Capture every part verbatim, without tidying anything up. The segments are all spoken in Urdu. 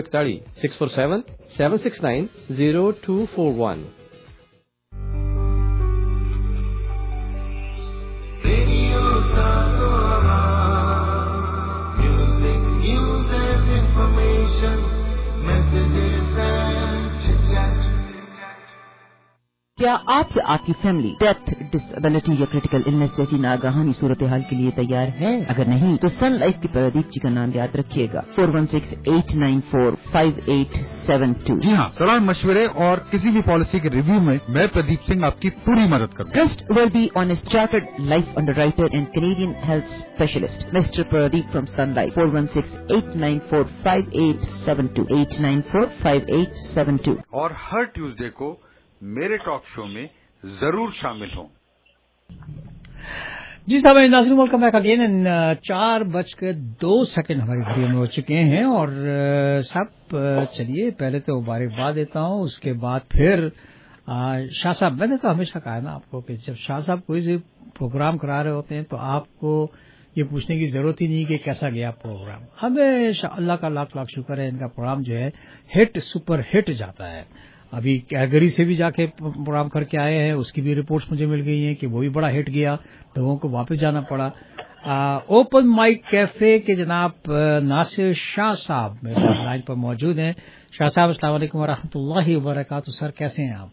six four seven, seven six nine, zero two four one. Music, news and information, messages and chit-chat. کیا آپ یا آپ کی فیملی ڈیتھ، ڈسبلٹی یا کریٹیکل النس جیسی ناگہانی صورتحال کے لیے تیار ہے؟ اگر نہیں تو سن لائف کی پردیپ جی کا نام یاد رکھیے گا، four one six eight nine four five eight seven two. جی ہاں، صلاح مشورے اور کسی بھی پالیسی کے ریویو میں میں پردیپ سنگھ آپ کی پوری مدد کروں گا. Trust will be on a chartered life underwriter and Canadian health specialist mister Pradeep from Sun Life. Four one six eight nine four five eight seven two eight nine four five eight seven two. اور ہر ٹیوزڈے کو میرے ٹاک شو میں ضرور شامل ہوں. جی صاحب، ناظرین ویلکم بیک اگین. چار بج کے دو سیکنڈ ہماری گھڑیوں میں ہو چکے ہیں اور صاحب چلیے پہلے تو مبارکباد دیتا ہوں، اس کے بعد پھر شاہ صاحب، میں نے تو ہمیشہ کہا ہے نا آپ کو کہ جب شاہ صاحب کوئی سے پروگرام کرا رہے ہوتے ہیں تو آپ کو یہ پوچھنے کی ضرورت ہی نہیں کہ کیسا گیا پروگرام. ہمیشہ اللہ کا لاکھ لاکھ شکر ہے، ان کا پروگرام جو ہے ہٹ سپر ہٹ جاتا ہے. ابھی کیلگری سے بھی جا کے پروگرام کر کے آئے ہیں، اس کی بھی رپورٹس مجھے مل گئی ہیں کہ وہ بھی بڑا ہٹ گیا، لوگوں کو واپس جانا پڑا. اوپن مائک کیفے کے جناب ناصر شاہ صاحب میرے لائن پر موجود ہیں. شاہ صاحب السلام علیکم ورحمۃ اللہ وبرکاتہ. سر کیسے ہیں آپ؟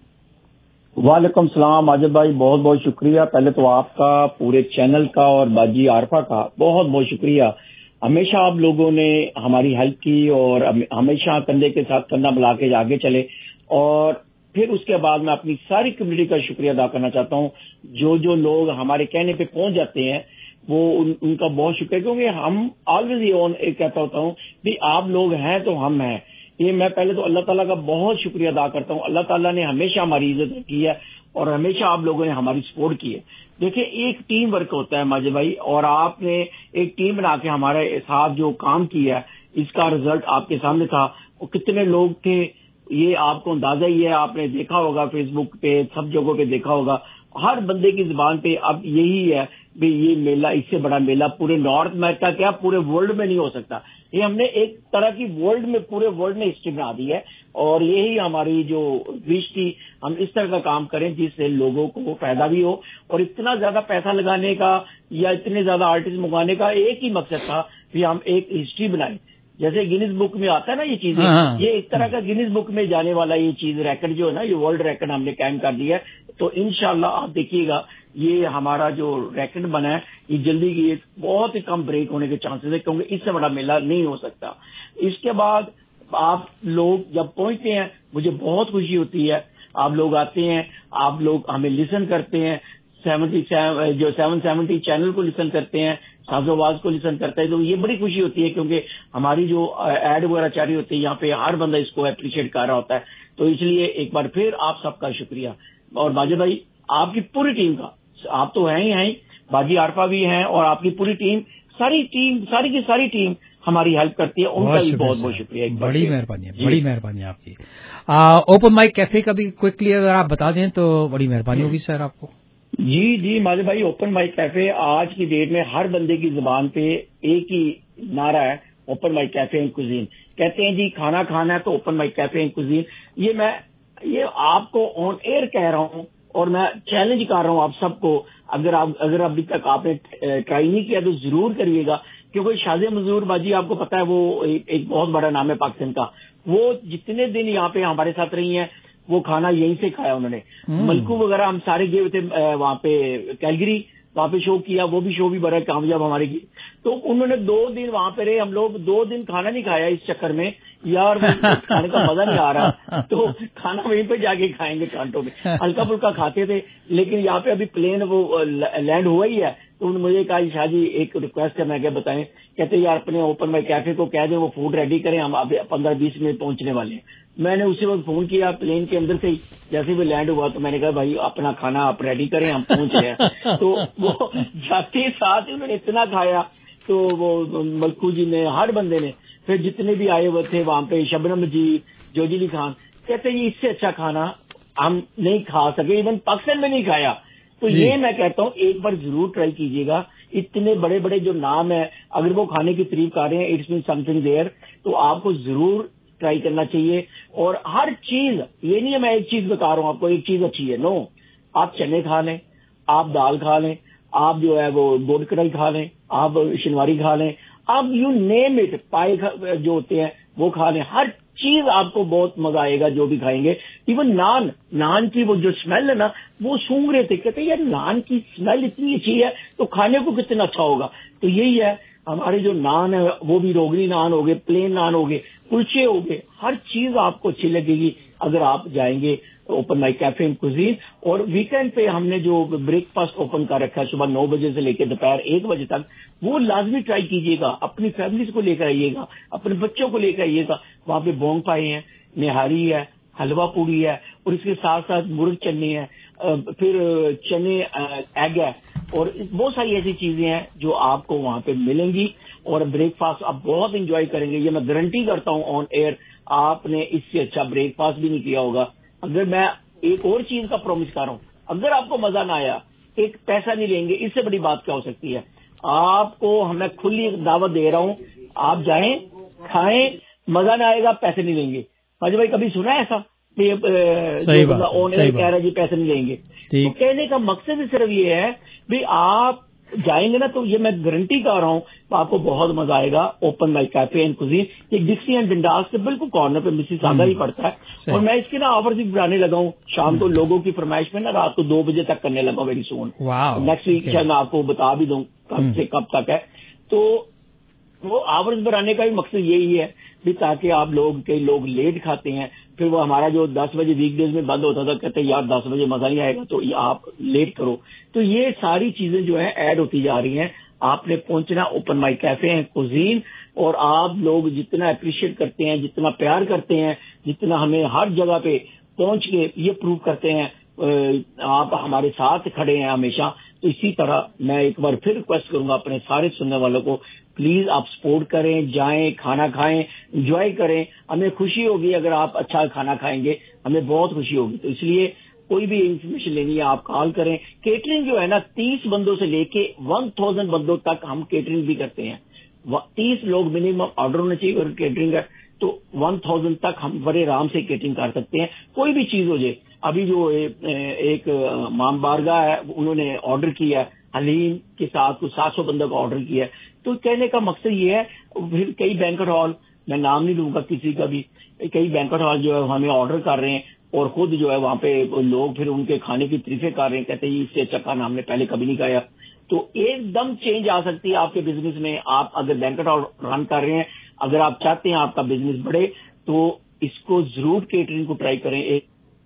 وعلیکم السلام ماجد بھائی، بہت بہت شکریہ. پہلے تو آپ کا، پورے چینل کا اور باجی عارفہ کا بہت بہت شکریہ. ہمیشہ آپ لوگوں نے ہماری ہیلپ کی اور ہمیشہ کندھے کے ساتھ کندھا ملا کے آگے چلے. اور پھر اس کے بعد میں اپنی ساری کمیونٹی کا شکریہ ادا کرنا چاہتا ہوں. جو جو لوگ ہمارے کہنے پہ پہنچ جاتے ہیں وہ ان, ان کا بہت شکریہ، کیونکہ ہم آلویز یہ کہتا ہوتا ہوں کہ آپ لوگ ہیں تو ہم ہیں. یہ میں پہلے تو اللہ تعالیٰ کا بہت شکریہ ادا کرتا ہوں. اللہ تعالیٰ نے ہمیشہ ہماری عزت کی ہے اور ہمیشہ آپ لوگوں نے ہماری سپورٹ کی ہے. دیکھیں، ایک ٹیم ورک ہوتا ہے ماجد بھائی، اور آپ نے ایک ٹیم بنا کے ہمارے ساتھ جو کام کیا ہے اس کا رزلٹ آپ کے سامنے تھا. وہ کتنے لوگ تھے یہ آپ کو اندازہ ہی ہے، آپ نے دیکھا ہوگا، فیس بک پہ سب جگہوں پہ دیکھا ہوگا. ہر بندے کی زبان پہ اب یہی ہے کہ یہ میلہ، اس سے بڑا میلہ پورے نارتھ امریکہ کیا پورے ورلڈ میں نہیں ہو سکتا. یہ ہم نے ایک طرح کی ورلڈ میں، پورے ورلڈ میں ہسٹری بنا دی ہے. اور یہی ہماری جو وش تھی، ہم اس طرح کا کام کریں جس سے لوگوں کو فائدہ بھی ہو. اور اتنا زیادہ پیسہ لگانے کا یا اتنے زیادہ آرٹسٹ منگوانے کا ایک ہی مقصد تھا کہ ہم ایک ہسٹری بنائیں. جیسے گینز بک میں آتا ہے نا یہ چیزیں، یہ ایک طرح کا گینز بک میں جانے والا یہ چیز ریکارڈ جو ہے نا، یہ ورلڈ ریکارڈ ہم نے قائم کر دیا ہے. تو انشاءاللہ آپ دیکھیے گا یہ ہمارا جو ریکارڈ بنا ہے یہ جلدی کی بہت ہی کم بریک ہونے کے چانسز ہے، کیونکہ اس سے بڑا میلہ نہیں ہو سکتا. اس کے بعد آپ لوگ جب پہنچتے ہیں مجھے بہت خوشی ہوتی ہے. آپ لوگ آتے ہیں، آپ لوگ ہمیں لسن کرتے ہیں، سیونٹی جو سیون سیونٹی چینل کو لسن کرتے ہیں، ساز آواز کو لسن کرتا ہے. تو یہ بڑی خوشی ہوتی ہے کیونکہ ہماری جو ایڈ وغیرہ چاری ہوتی ہے یہاں پہ ہر بندہ اس کو اپریشیٹ کر رہا ہوتا ہے. تو اس لیے ایک بار پھر آپ سب کا شکریہ. اور باجی بھائی آپ کی پوری ٹیم کا، آپ تو ہیں ہی ہیں، باجی عارفہ بھی ہیں اور آپ کی پوری ٹیم، ساری ٹیم، ساری کی ساری ٹیم ہماری ہیلپ کرتی ہے. ان کا بھی بہت بہت شکریہ. بڑی مہربانی ہے، بڑی مہربانی آپ کی. اوپن مائک کیفے کا بھی کوئکلی اگر آپ بتا دیں تو بڑی مہربانی ہوگی سر آپ کو. جی جی ماجد بھائی، اوپن مائک کیفے آج کی ڈیٹ میں ہر بندے کی زبان پہ ایک ہی نعرہ ہے، open mic cafe and cuisine. کہتے ہیں جی کھانا کھانا ہے تو open mic cafe and cuisine. یہ میں یہ آپ کو آن ایئر کہہ رہا ہوں اور میں چیلنج کر رہا ہوں آپ سب کو. اگر آپ اگر ابھی تک آپ نے ٹرائی نہیں کیا تو ضرور کریے گا، کیونکہ شازیہ مزدور باجی آپ کو پتا ہے وہ ایک بہت بڑا نام ہے پاکستان کا. وہ جتنے دن یہاں پہ ہمارے ساتھ رہی ہیں وہ کھانا یہیں سے کھایا انہوں نے. ملکو وغیرہ ہم سارے گئے ہوئے تھے وہاں پہ کیلگری، وہاں پہ شو کیا، وہ بھی شو بھی بڑا کامیاب ہمارے کی. تو انہوں نے دو دن وہاں پہ رہے، ہم لوگ دو دن کھانا نہیں کھایا اس چکر میں یار، کھانے کا مزہ نہیں آ رہا تو کھانا وہیں پہ جا کے کھائیں گے کانٹوں میں. ہلکا پھلکا کھاتے تھے، لیکن یہاں پہ ابھی پلین وہ لینڈ ہوا ہی ہے. تو انہوں نے مجھے کہا شاہ جی ایک ریکویسٹ ہے، میں کیا بتائیں. کہتے یار اپنے اوپن مائک کیفے کو کہہ دیں وہ فوڈ ریڈی کریں، ہم ابھی پندرہ بیس منٹ پہنچنے والے ہیں. میں نے اسی وقت فون کیا پلین کے اندر سے ہی، جیسے بھی لینڈ ہوا تو میں نے کہا بھائی اپنا کھانا آپ ریڈی کریں، ہم پہنچ رہے ہیں. تو وہ جاتے ساتھ انہوں نے اتنا کھایا. تو وہ ملکو جی نے، ہر بندے نے، پھر جتنے بھی آئے ہوئے تھے وہاں پہ، شبنم جی، جوجیلی خان، کہتے ہیں اس سے اچھا کھانا ہم نہیں کھا سکے، ایون پاکستان میں نہیں کھایا. تو یہ میں کہتا ہوں ایک بار ضرور ٹرائی کیجیے گا. اتنے بڑے بڑے جو نام ہیں اگر وہ کھانے کی تعریف کر رہے ہیں، it's man something there. تو آپ کو ضرور ٹرائی کرنا چاہیے. اور ہر چیز، یہ نہیں ہے میں ایک چیز بتا رہا ہوں آپ کو ایک چیز اچھی ہے، نو. آپ چنے کھا لیں، آپ دال کھا لیں، آپ جو ہے وہ گوڈ کڑھائی کھا لیں، آپ شنواری کھا لیں، آپ یو نیم اٹ، پائے جو ہوتے ہیں وہ کھا لیں. ہر چیز آپ کو بہت مزہ آئے گا جو بھی کھائیں گے. ایون نان نان کی وہ جو اسمیل ہے نا، وہ سونگ رہے تھے، کہتے ہیں یار نان کی اسمیل اتنی اچھی ہے تو کھانے کو کتنا اچھا ہوگا. تو یہی ہے ہمارے جو نان ہے، وہ بھی روگنی نان ہو گئے، پلین نان ہو گئے، کلچے ہو گئے، ہر چیز آپ کو اچھی لگے گی اگر آپ جائیں گے open my cafe and cuisine. اور ویکینڈ پہ ہم نے جو بریک فاسٹ اوپن کر رکھا ہے صبح نو بجے سے لے کے دوپہر ایک بجے تک، وہ لازمی ٹرائی کیجیے گا. اپنی فیملیز کو لے کر آئیے گا، اپنے بچوں کو لے کر آئیے گا. وہاں پہ بونگ پائے ہیں، نہاری ہے، حلوہ پوڑی ہے، اور اس کے ساتھ ساتھ مرغ چنے ہیں، پھر چنے ایگ ہے، اور بہت ساری ایسی چیزیں ہیں جو آپ کو وہاں پہ ملیں گی. اور بریک فاسٹ آپ بہت انجوائے کریں گے، یہ میں گارنٹی کرتا ہوں آن ایئر. آپ نے اس سے اچھا بریک فاسٹ بھی نہیں کیا ہوگا. اگر میں ایک اور چیز کا پرومس کر رہا ہوں، اگر آپ کو مزہ نہ آیا، ایک پیسہ نہیں لیں گے، اس سے بڑی بات کیا ہو سکتی ہے. آپ کو ہمیں کھلی دعوت دے رہا ہوں، آپ جائیں، کھائیں، مزہ نہ آئے گا، پیسے نہیں لیں گے. فاجی بھائی کبھی سنا ہے ایسا کہ آن ایئر کہہ رہا ہے جی پیسے نہیں لیں گے؟ تو کہنے کا مقصد صرف یہ ہے بھی آپ جائیں گے نا، تو یہ میں گارنٹی کر رہا ہوں آپ کو بہت مزہ آئے گا. Open my cafe and cuisine یہ ڈکسی اینڈ ڈنڈاس کے بالکل کارنر پہ مسز ساگا ہی پڑتا ہے. اور میں اس کے نا آفر بھی بنانے لگا ہوں شام کو لوگوں کی فرمائش میں نا، رات کو دو بجے تک کرنے لگا ویری سون. نیکسٹ ویک شاید میں آپ کو بتا بھی دوں کب سے کب تک ہے. تو وہ آورز بنانے کا بھی مقصد یہی ہے بھی تاکہ آپ لوگ کئی لوگ لیٹ کھاتے ہیں، پھر وہ ہمارا جو دس بجے ویک ڈیز میں بند ہوتا تھا، کہتے ہیں یار دس بجے مزہ نہیں آئے گا تو آپ لیٹ کرو. تو یہ ساری چیزیں جو ہیں ایڈ ہوتی جا رہی ہیں. آپ نے پہنچنا open my cafe and cuisine, اور آپ لوگ جتنا اپریشیٹ کرتے ہیں، جتنا پیار کرتے ہیں، جتنا ہمیں ہر جگہ پہ پہنچ کے یہ پروو کرتے ہیں آپ ہمارے ساتھ کھڑے ہیں ہمیشہ. تو اسی طرح میں ایک بار پھر ریکویسٹ کروں گا اپنے سارے سننے والوں کو، پلیز آپ سپورٹ کریں، جائیں، کھانا کھائیں، انجوائے کریں. ہمیں خوشی ہوگی اگر آپ اچھا کھانا کھائیں گے، ہمیں بہت خوشی ہوگی. تو اس لیے کوئی بھی انفارمیشن لینی ہے آپ کال کریں. کیٹرنگ جو ہے نا تیس بندوں سے لے کے ون تھاؤزینڈ بندوں تک ہم کیٹرنگ بھی کرتے ہیں. تیس لوگ منیمم آرڈر ہونا چاہیے، اور کیٹرنگ ہے تو ون تھاؤزینڈ تک ہم بڑے آرام سے کیٹرنگ کر سکتے ہیں. کوئی بھی چیز ہو جائے. ابھی جو ایک مام بارگاہ ہے انہوں نے آرڈر کیا ہے حلیم کے ساتھ کچھ سات سو بندوں کا آرڈر کیا ہے. تو کہنے کا مقصد یہ ہے، پھر کئی بینکٹ ہال، میں نام نہیں لوں گا کسی کا بھی، کئی بینکٹ ہال جو ہے ہمیں آرڈر کر رہے ہیں، اور خود جو ہے وہاں پہ لوگ پھر ان کے کھانے کی تعریفیں کر رہے ہیں، کہتے ہیں اس سے اچھا کھانا ہم نے پہلے کبھی نہیں کھایا. تو ایک دم چینج آ سکتی ہے آپ کے بزنس میں. آپ اگر بینکٹ ہال رن کر رہے ہیں، اگر آپ چاہتے ہیں آپ کا بزنس بڑھے، تو اس کو ضرور کیٹرنگ کو ٹرائی کریں. ایک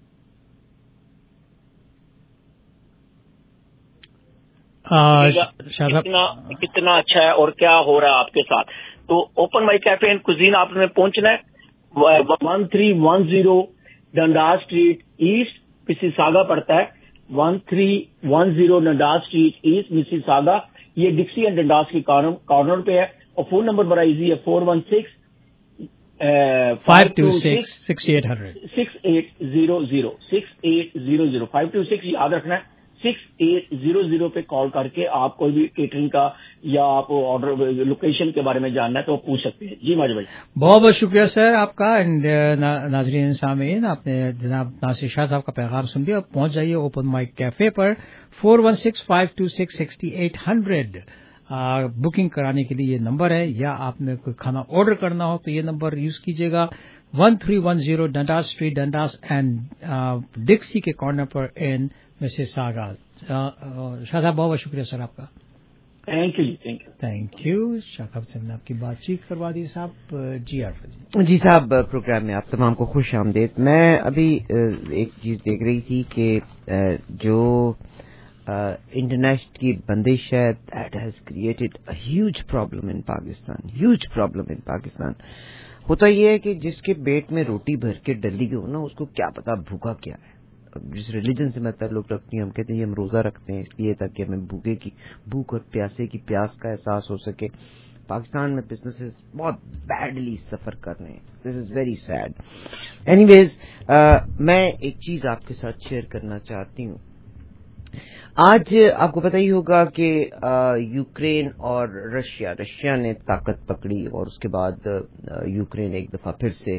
کتنا کتنا اچھا ہے اور کیا ہو رہا ہے آپ کے ساتھ. تو open my cafe and cuisine آپ نے پہنچنا ہے، one three one zero Dundas street east Mississauga پڑتا ہے. One three one zero Dundas street east Mississauga, یہ ڈکسی اینڈ ڈنڈاس کی کارنر پہ ہے. اور فون نمبر بڑا ایزی ہے، four one six five two six six eight hundred six eight zero zero six eight zero zero five two six یاد رکھنا ہے. سکس ایٹ زیرو زیرو پہ کال کر کے آپ کوئی بھی کیٹرنگ کا یا آپ آرڈر لوکیشن کے بارے میں جاننا ہے تو پوچھ سکتے ہیں. جی ماجد بھائی بہت بہت شکریہ سر آپ کا. ناظرین سامعین، آپ نے جناب ناصر شاہ صاحب کا پیغام سن لیا. پہنچ جائیے اوپن مائک کیفے پر. Four one six five two six sixty eight hundred booking کرانے کے لیے یہ نمبر ہے، یا آپ نے کوئی کھانا آرڈر کرنا ہو تو یہ نمبر یوز کیجیے گا. One three one zero Dundas street, Dundas and Dixie کے کارنر پر ان مسز ساگا. شاہ صاحب بہت بہت شکریہ سر آپ کا. Thank you thank you thank you. شاہ صاحب سے نے آپ کی بات چیت کروا دی. صاحب جی آر جی جی صاحب پروگرام میں آپ تمام کو خوش آمدید. میں ابھی ایک چیز دیکھ رہی تھی کہ جو انٹرنیٹ کی بندش ہے that has created a huge problem in Pakistan huge problem in Pakistan. ہوتا یہ ہے کہ جس کے پیٹ میں روٹی بھر کے ڈلی ہو نا، اس کو کیا پتا بھوکا کیا ہے. جس ریلیجن سے میں تعلق رکھتی ہوں، ہم کہتے ہیں یہ ہم روزہ رکھتے ہیں اس لیے تاکہ ہمیں بھوکے کی بھوک اور پیاسے کی پیاس کا احساس ہو سکے. پاکستان میں بزنسز بہت بیڈلی سفر کر رہے ہیں. This is very sad. Anyways میں ایک چیز آپ کے ساتھ شیئر کرنا چاہتی ہوں. آج آپ کو پتہ ہی ہوگا کہ یوکرین اور رشیا رشیا نے طاقت پکڑی اور اس کے بعد یوکرین ایک دفعہ پھر سے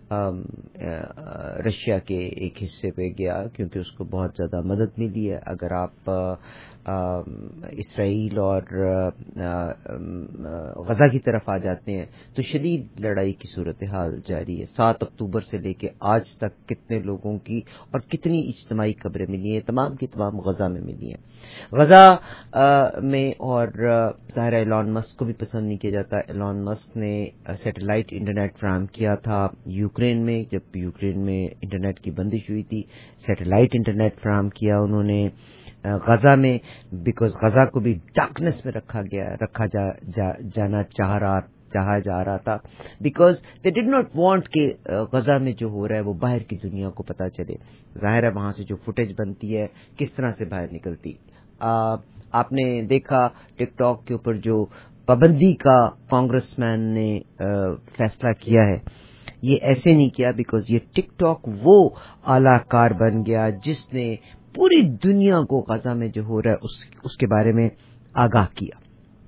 رشیا کے ایک حصے پہ گیا کیونکہ اس کو بہت زیادہ مدد ملی ہے. اگر آپ اسرائیل اور غزہ کی طرف آ جاتے ہیں تو شدید لڑائی کی صورتحال جاری ہے. سات اکتوبر سے لے کے آج تک کتنے لوگوں کی اور کتنی اجتماعی قبریں ملی ہیں, تمام کی تمام غزہ میں ملی ہیں. غزہ میں اور ظاہر ایلان مسک کو بھی پسند نہیں کیا جاتا. ایلان مسک نے سیٹلائٹ انٹرنیٹ فراہم کیا تھا یوکرین میں, جب یوکرین میں انٹرنیٹ کی بندش ہوئی تھی سیٹلائٹ انٹرنیٹ فراہم کیا انہوں نے غزہ میں, بیکاز غزہ کو بھی ڈارکنیس میں رکھا گیا رکھا جا, جا, جانا چاہ رہا چاہا جا رہا تھا, because they did not want کہ غزہ میں جو ہو رہا ہے وہ باہر کی دنیا کو پتہ چلے. ظاہر ہے وہاں سے جو فوٹیج بنتی ہے کس طرح سے باہر نکلتی. آ, آپ نے دیکھا ٹک ٹاک کے اوپر جو پابندی کا کانگریس مین نے فیصلہ کیا ہے, یہ ایسے نہیں کیا بیکاز یہ ٹک ٹاک وہ اعلی کار بن گیا جس نے پوری دنیا کو غزہ میں جو ہو رہا ہے اس, اس کے بارے میں آگاہ کیا.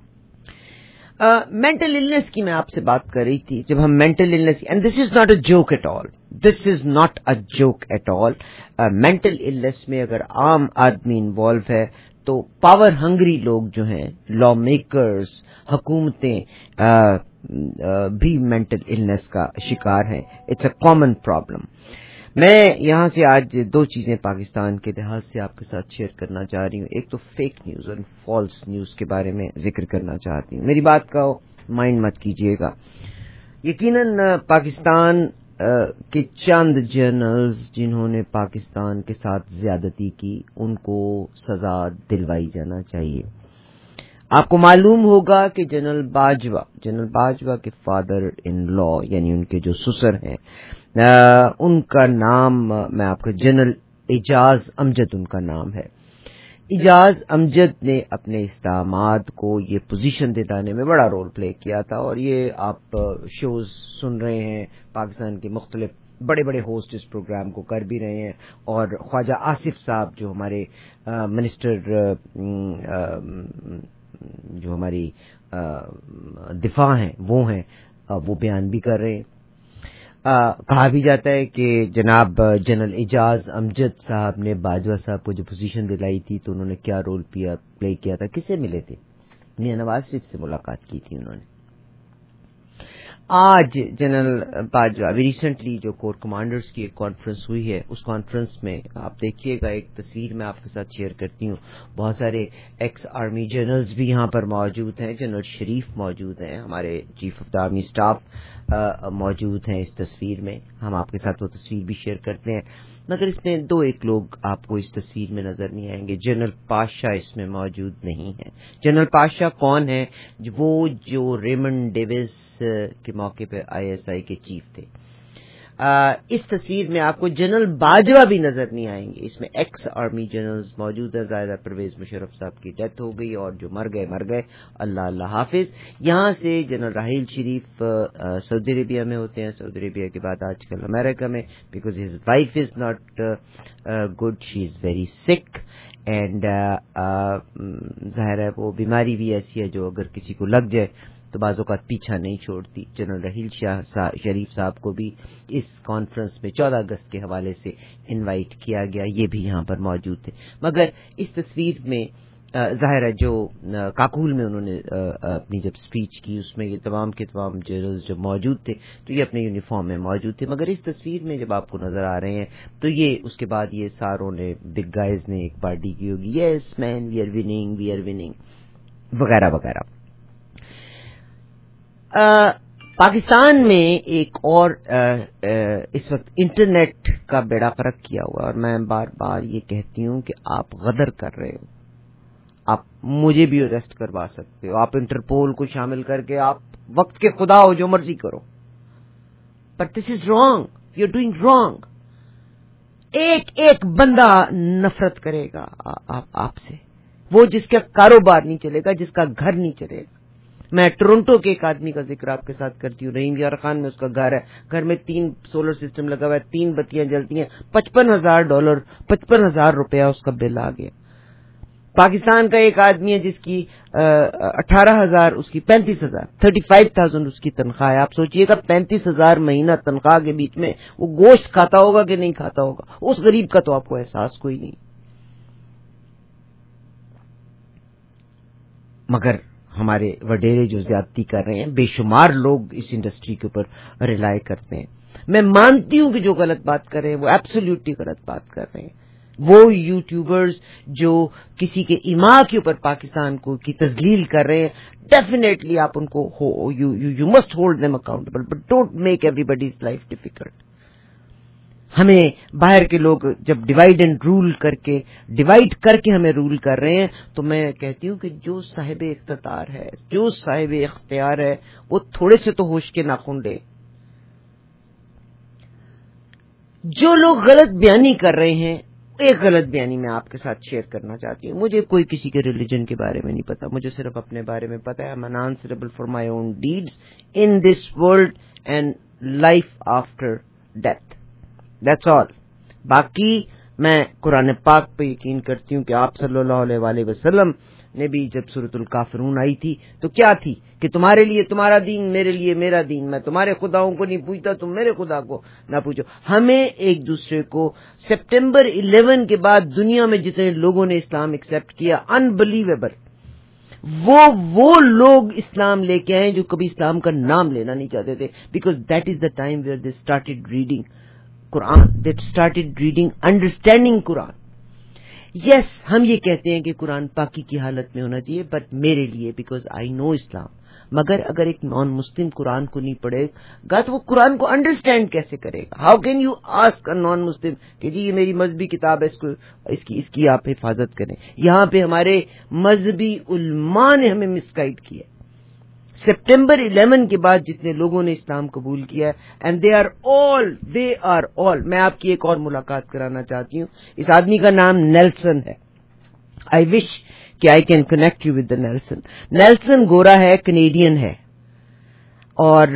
مینٹل النس کی میں آپ سے بات کر رہی تھی. جب ہم mental illness, and this is not a joke at all, this is not a joke at all. Mental illness میں اگر عام آدمی انوالو ہے تو پاور ہنگری لوگ جو ہیں, لا میکرز, حکومتیں بھی مینٹل النس کا شکار ہیں. It's a common problem. میں یہاں سے آج دو چیزیں پاکستان کے لحاظ سے آپ کے ساتھ شیئر کرنا چاہ رہی ہوں. ایک تو فیک نیوز اور فالس نیوز کے بارے میں ذکر کرنا چاہتی ہوں. میری بات کا مائنڈ مت کیجیے گا. یقیناً پاکستان کے چند جرنلز جنہوں نے پاکستان کے ساتھ زیادتی کی ان کو سزا دلوائی جانا چاہیے. آپ کو معلوم ہوگا کہ جنرل باجوہ جنرل باجوہ کے فادر ان لا یعنی ان کے جو سسر ہیں, ان کا نام میں آپ کو جنرل اعجاز امجد ان کا نام ہے. اعجاز امجد نے اپنے استعماد کو یہ پوزیشن دلانے میں بڑا رول پلے کیا تھا, اور یہ آپ شوز سن رہے ہیں پاکستان کے مختلف بڑے بڑے ہوسٹ اس پروگرام کو کر بھی رہے ہیں. اور خواجہ آصف صاحب جو ہمارے منسٹر جو ہماری دفاع ہیں وہ ہیں, وہ بیان بھی کر رہے ہیں. کہا بھی جاتا ہے کہ جناب جنرل اعجاز امجد صاحب نے باجوہ صاحب کو جو پوزیشن دلائی تھی تو انہوں نے کیا رول پلے کیا تھا. کس سے ملے تھے؟ میاں نواز شریف سے ملاقات کی تھی انہوں نے. آج جنرل باجوہ ابھی ریسنٹلی جو کور کمانڈرز کی ایک کانفرنس ہوئی ہے, اس کانفرنس میں آپ دیکھیے گا, ایک تصویر میں آپ کے ساتھ شیئر کرتی ہوں, بہت سارے ایکس آرمی جنرلز بھی یہاں پر موجود ہیں. جنرل شریف موجود ہیں, ہمارے chief of the army staff موجود ہیں اس تصویر میں. ہم آپ کے ساتھ وہ تصویر بھی شیئر کرتے ہیں, مگر اس میں دو ایک لوگ آپ کو اس تصویر میں نظر نہیں آئیں گے. جنرل پاشا اس میں موجود نہیں ہے. جنرل پاشا کون ہے؟ وہ جو ریمنڈ ڈیوس کے موقع پہ آئی ایس آئی کے چیف تھے. اس تصویر میں آپ کو جنرل باجوہ بھی نظر نہیں آئیں گے. اس میں ایکس آرمی جنرلز موجود ہیں. ظاہر پرویز مشرف صاحب کی ڈیتھ ہو گئی اور جو مر گئے مر گئے, اللہ اللہ حافظ. یہاں سے جنرل راحیل شریف سعودی عربیہ میں ہوتے ہیں, سعودی عربیہ کے بعد آج کل امریکہ میں, because his wife is not good, she is very sick, and ظاہر ہے وہ بیماری بھی ایسی ہے جو اگر کسی کو لگ جائے تو بعض اوقات پیچھا نہیں چھوڑتی. جنرل راحیل شاہ شریف صاحب کو بھی اس کانفرنس میں چودہ اگست کے حوالے سے انوائٹ کیا گیا, یہ بھی یہاں پر موجود تھے. مگر اس تصویر میں ظاہر ہے جو کاکول میں انہوں نے اپنی جب اسپیچ کی اس میں یہ تمام کے تمام جنرلز جب موجود تھے تو یہ اپنے یونیفارم میں موجود تھے. مگر اس تصویر میں جب آپ کو نظر آ رہے ہیں تو یہ اس کے بعد یہ ساروں نے بگ گائز نے ایک پارٹی کی ہوگی, yes man we are winning we are winning وغیرہ وغیرہ. آ, پاکستان میں ایک اور آ, آ, اس وقت انٹرنیٹ کا بیڑا غرق کیا ہوا, اور میں بار بار یہ کہتی ہوں کہ آپ غدر کر رہے ہو. آپ مجھے بھی اریسٹ کروا سکتے ہو, آپ انٹرپول کو شامل کر کے آپ وقت کے خدا ہو جو مرضی کرو, but this is wrong, you are doing wrong. ایک ایک بندہ نفرت کرے گا آپ سے, وہ جس کا کاروبار نہیں چلے گا, جس کا گھر نہیں چلے گا. میں ٹورنٹو کے ایک آدمی کا ذکر آپ کے ساتھ کرتی ہوں, رحیم یار خان میں اس کا گھر ہے, گھر میں تین سولر سسٹم لگا ہوا ہے, تین بتیاں جلتی ہیں, پچپن ہزار ڈالر پچپن ہزار روپیہ اس کا بل آ گیا. پاکستان کا ایک آدمی ہے جس کی اٹھارہ ہزار اس کی پینتیس ہزار تھرٹی فائیو تھاؤزینڈ اس کی تنخواہ ہے. آپ سوچئے گا پینتیس ہزار مہینہ تنخواہ کے بیچ میں وہ گوشت کھاتا ہوگا کہ نہیں کھاتا ہوگا. اس غریب کا تو آپ کو احساس کوئی نہیں. مگر ہمارے وڈیرے جو زیادتی کر رہے ہیں، بے شمار لوگ اس انڈسٹری کے اوپر ریلائی کرتے ہیں. میں مانتی ہوں کہ جو غلط بات کر رہے ہیں وہ ایبسولوٹلی غلط بات کر رہے ہیں. وہ یوٹیوبرز جو کسی کے ایما کے اوپر پاکستان کو کی تذلیل کر رہے ہیں، ڈیفینیٹلی آپ ان کو you must hold them accountable, but don't make everybody's life difficult. ہمیں باہر کے لوگ جب ڈیوائڈ اینڈ رول کر کے ڈیوائڈ کر کے ہمیں رول کر رہے ہیں، تو میں کہتی ہوں کہ جو صاحب اقتدار ہے، جو صاحب اختیار ہے، وہ تھوڑے سے تو ہوش کے ناخن لے. جو لوگ غلط بیانی کر رہے ہیں، ایک غلط بیانی میں آپ کے ساتھ شیئر کرنا چاہتی ہوں. مجھے کوئی کسی کے ریلیجن کے بارے میں نہیں پتا، مجھے صرف اپنے بارے میں پتا ہے. I'm an answerable for my own deeds in this world and life after death. That's all. باقی میں قرآن پاک پہ یقین کرتی ہوں کہ آپ صلی اللہ علیہ وآلہ وسلم نے بھی جب سورۃ الکافرون آئی تھی تو کیا تھی کہ تمہارے لیے تمہارا دین، میرے لیے میرا دین. میں تمہارے خداؤں کو نہیں پوچھتا، تم میرے خدا کو نہ پوچھو. ہمیں ایک دوسرے کو سپٹمبر الیون کے بعد دنیا میں جتنے لوگوں نے اسلام ایکسپٹ کیا، انبلیویبل، وہ وہ لوگ اسلام لے کے آئے جو کبھی اسلام کا نام لینا نہیں چاہتے تھے. Because that is the time where they started reading Quran, they started reading, understanding Quran. Yes yes, ہم یہ کہتے ہیں کہ قرآن پاکی کی حالت میں ہونا چاہیے، بٹ میرے لیے بیکاز آئی نو اسلام. مگر اگر ایک نان مسلم قرآن کو نہیں پڑھے گا تو وہ قرآن کو انڈرسٹینڈ کیسے کرے گا؟ How can you ask a non Muslim کہ جی یہ میری مذہبی کتاب ہے، اس کو اس کی اس کی آپ حفاظت کریں. یہاں پہ ہمارے مذہبی علماء نے ہمیں مس گائیڈ کیا. سپٹمبر الیون کے بعد جتنے لوگوں نے اسلام قبول کیا، and they are all they are all میں آپ کی ایک اور ملاقات کرانا چاہتی ہوں. اس آدمی کا نام نیلسن ہے. آئی وش کہ I can connect you with the Nelson. Nelson گورا ہے، کینیڈین ہے، اور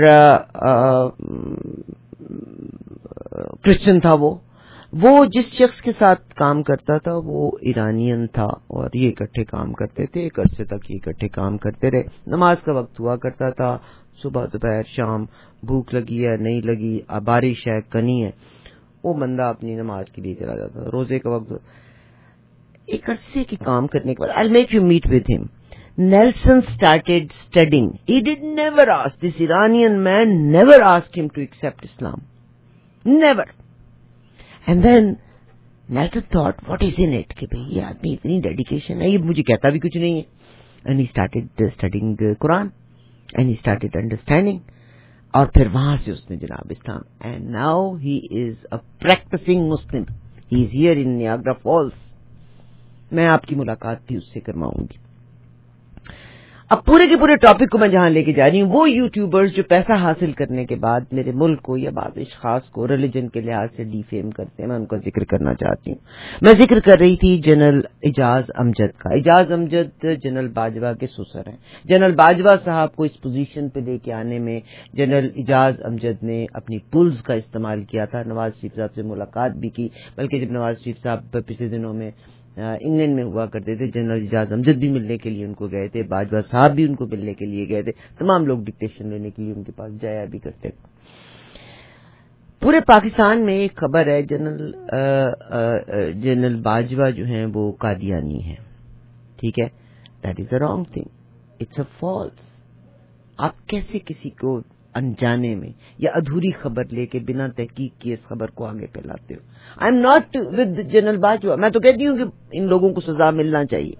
کرسچن تھا. وہ وہ جس شخص کے ساتھ کام کرتا تھا وہ ایرانین تھا، اور یہ اکٹھے کام کرتے تھے. ایک عرصے تک یہ اکٹھے کام کرتے رہے. نماز کا وقت ہوا کرتا تھا، صبح دوپہر شام، بھوک لگی ہے نہیں لگی، بارش ہے کنی ہے، وہ بندہ اپنی نماز کے لیے چلا جاتا تھا. روزے کا وقت ایک عرصے کے کام کرنے کے بعد I'll make you meet with him. Nelson started studying. He did never ask. This Iranian man never asked him to accept Islam. Never. And then Nelson thought, what is in it? کہ بھئی یہ آدمی اتنی ڈیڈیکیشن ہے، یہ مجھے کہتا بھی کچھ نہیں ہے. And he started studying Quran. And he started understanding. اور پھر وہاں سے اس نے جناب اسلام. And now he is a practicing Muslim. He is here in Niagara Falls. میں آپ کی ملاقات بھی اس سے کرواؤں گی. اب پورے کے پورے ٹاپک کو میں جہاں لے کے جا رہی ہوں، وہ یوٹیوبرز جو پیسہ حاصل کرنے کے بعد میرے ملک کو یا بعض اشخاص کو ریلیجن کے لحاظ سے ڈی فیم کرتے ہیں، میں ان کا ذکر کرنا چاہتی ہوں. میں ذکر کر رہی تھی جنرل اعجاز امجد کا. اعجاز امجد جنرل باجوہ کے سسر ہیں. جنرل باجوہ صاحب کو اس پوزیشن پہ لے کے آنے میں جنرل اعجاز امجد نے اپنی ٹولز کا استعمال کیا تھا. نواز شریف صاحب سے ملاقات بھی کی، بلکہ جب نواز شریف صاحب پچھلے دنوں میں انگلینڈ میں ہوا کرتے تھے، جنرل اعجاز امجد بھی ملنے کے لیے ان کو گئے تھے، باجوہ صاحب بھی ان کو ملنے کے لیے گئے تھے. تمام لوگ ڈکٹیشن لینے کے لیے ان کے پاس جایا بھی کرتے تھے. پورے پاکستان میں ایک خبر ہے، جنرل جنرل باجوہ جو ہیں وہ قادیانی ہیں. ٹھیک ہے، that is a wrong thing, it's a false. آپ کیسے کسی کو انجانے میں یا ادھوری خبر لے کے بنا تحقیق کی اس خبر کو آگے پھیلاتے ہو؟ I am not with general Bajwa. میں تو کہتی ہوں کہ ان لوگوں کو سزا ملنا چاہیے.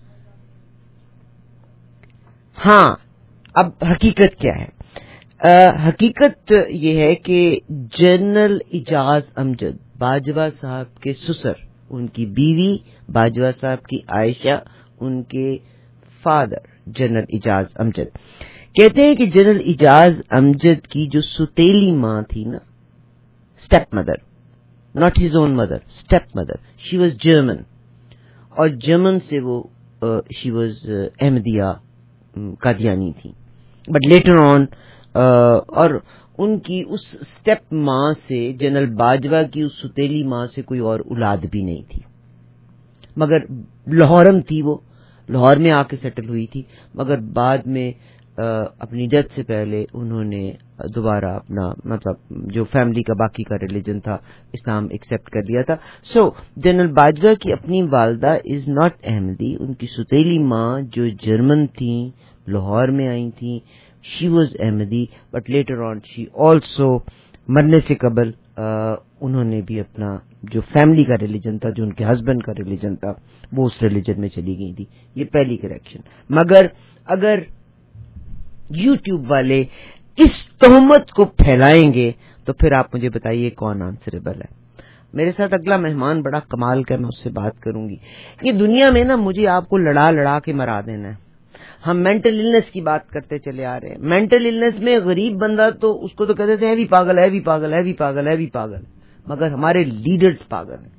ہاں، اب حقیقت کیا ہے؟ آ, حقیقت یہ ہے کہ جنرل اعجاز امجد باجوہ صاحب کے سسر، ان کی بیوی باجوہ صاحب کی عائشہ، ان کے فادر جنرل اعجاز امجد کہتے ہیں کہ جنرل اعجاز امجد کی جو ستیلی ماں تھی نا، step mother, not his own mother, step mother, she was German, اور جرمن سے وہ شی واز احمدیہ قادیانی تھی. بٹ لیٹر آن اور ان کی اس اسٹیپ ماں سے، جنرل باجوہ کی اس ستیلی ماں سے کوئی اور اولاد بھی نہیں تھی. مگر لاہورم تھی، وہ لاہور میں آ کے سیٹل ہوئی تھی، مگر بعد میں اپنی ڈیتھ سے پہلے انہوں نے دوبارہ اپنا مطلب جو فیملی کا باقی کا ریلیجن تھا اسلام ایکسیپٹ کر لیا تھا. سو جنرل باجوہ کی اپنی والدہ از ناٹ احمدی، ان کی ستیلی ماں جو جرمن تھیں، لاہور میں آئی تھیں، she was Ahmadi, but later on she also مرنے سے قبل انہوں نے بھی اپنا جو فیملی کا ریلیجن تھا، جو ان کے ہسبینڈ کا ریلیجن تھا، وہ اس ریلیجن میں چلی گئی تھی. یہ پہلی کریکشن. مگر اگر یوٹیوب والے اس تہمت کو پھیلائیں گے تو پھر آپ مجھے بتائیے کون آنسریبل ہے. میرے ساتھ اگلا مہمان بڑا کمال کا، میں اس سے بات کروں گی. یہ دنیا میں نا مجھے آپ کو لڑا لڑا کے مرا دینا ہے. ہم مینٹل النس کی بات کرتے چلے آ رہے ہیں. مینٹل النس میں غریب بندہ تو اس کو تو کہتے تھے ہے بھی پاگل ہے بھی پاگل ہے بھی پاگل ہے بھی پاگل، مگر ہمارے لیڈرز پاگل ہیں.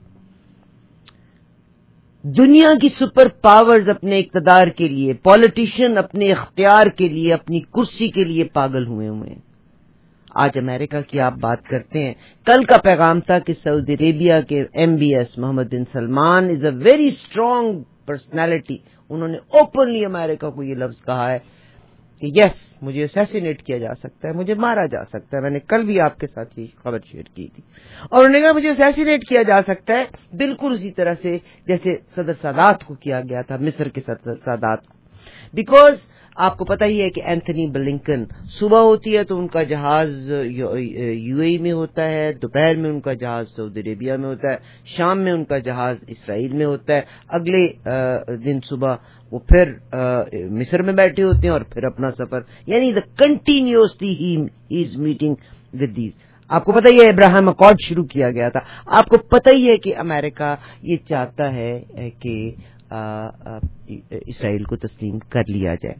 دنیا کی سپر پاورز اپنے اقتدار کے لیے، پولیٹیشین اپنے اختیار کے لیے، اپنی کرسی کے لیے پاگل ہوئے ہوئے ہیں. آج امریکہ کی آپ بات کرتے ہیں. کل کا پیغام تھا کہ سعودی عربیہ کے M B S Mohammed bin Salman is a very strong personality. انہوں نے اوپنلی امریکہ کو یہ لفظ کہا ہے کہ یس مجھے اسیسینیٹ کیا جا سکتا ہے، مجھے مارا جا سکتا ہے. میں نے کل بھی آپ کے ساتھ یہ خبر شیئر کی تھی، اور انہوں نے کہا مجھے اسیسینیٹ کیا جا سکتا ہے بالکل اسی طرح سے جیسے صدر سادات کو کیا گیا تھا، مصر کے صدر سادات کو. بیکاز آپ کو پتہ ہی ہے کہ اینتھنی بلنکن صبح ہوتی ہے تو ان کا جہاز یو اے میں ہوتا ہے، دوپہر میں ان کا جہاز سعودی عربیہ میں ہوتا ہے، شام میں ان کا جہاز اسرائیل میں ہوتا ہے، اگلے دن صبح وہ پھر مصر میں بیٹھے ہوتے ہیں اور پھر اپنا سفر، یعنی دا کنٹینیوسلی ہی از میٹنگ ود دیز. آپ کو پتہ ہی ہے ابراہیم اکارڈ شروع کیا گیا تھا. آپ کو پتہ ہی ہے کہ امریکہ یہ چاہتا ہے کہ اسرائیل کو تسلیم کر لیا جائے.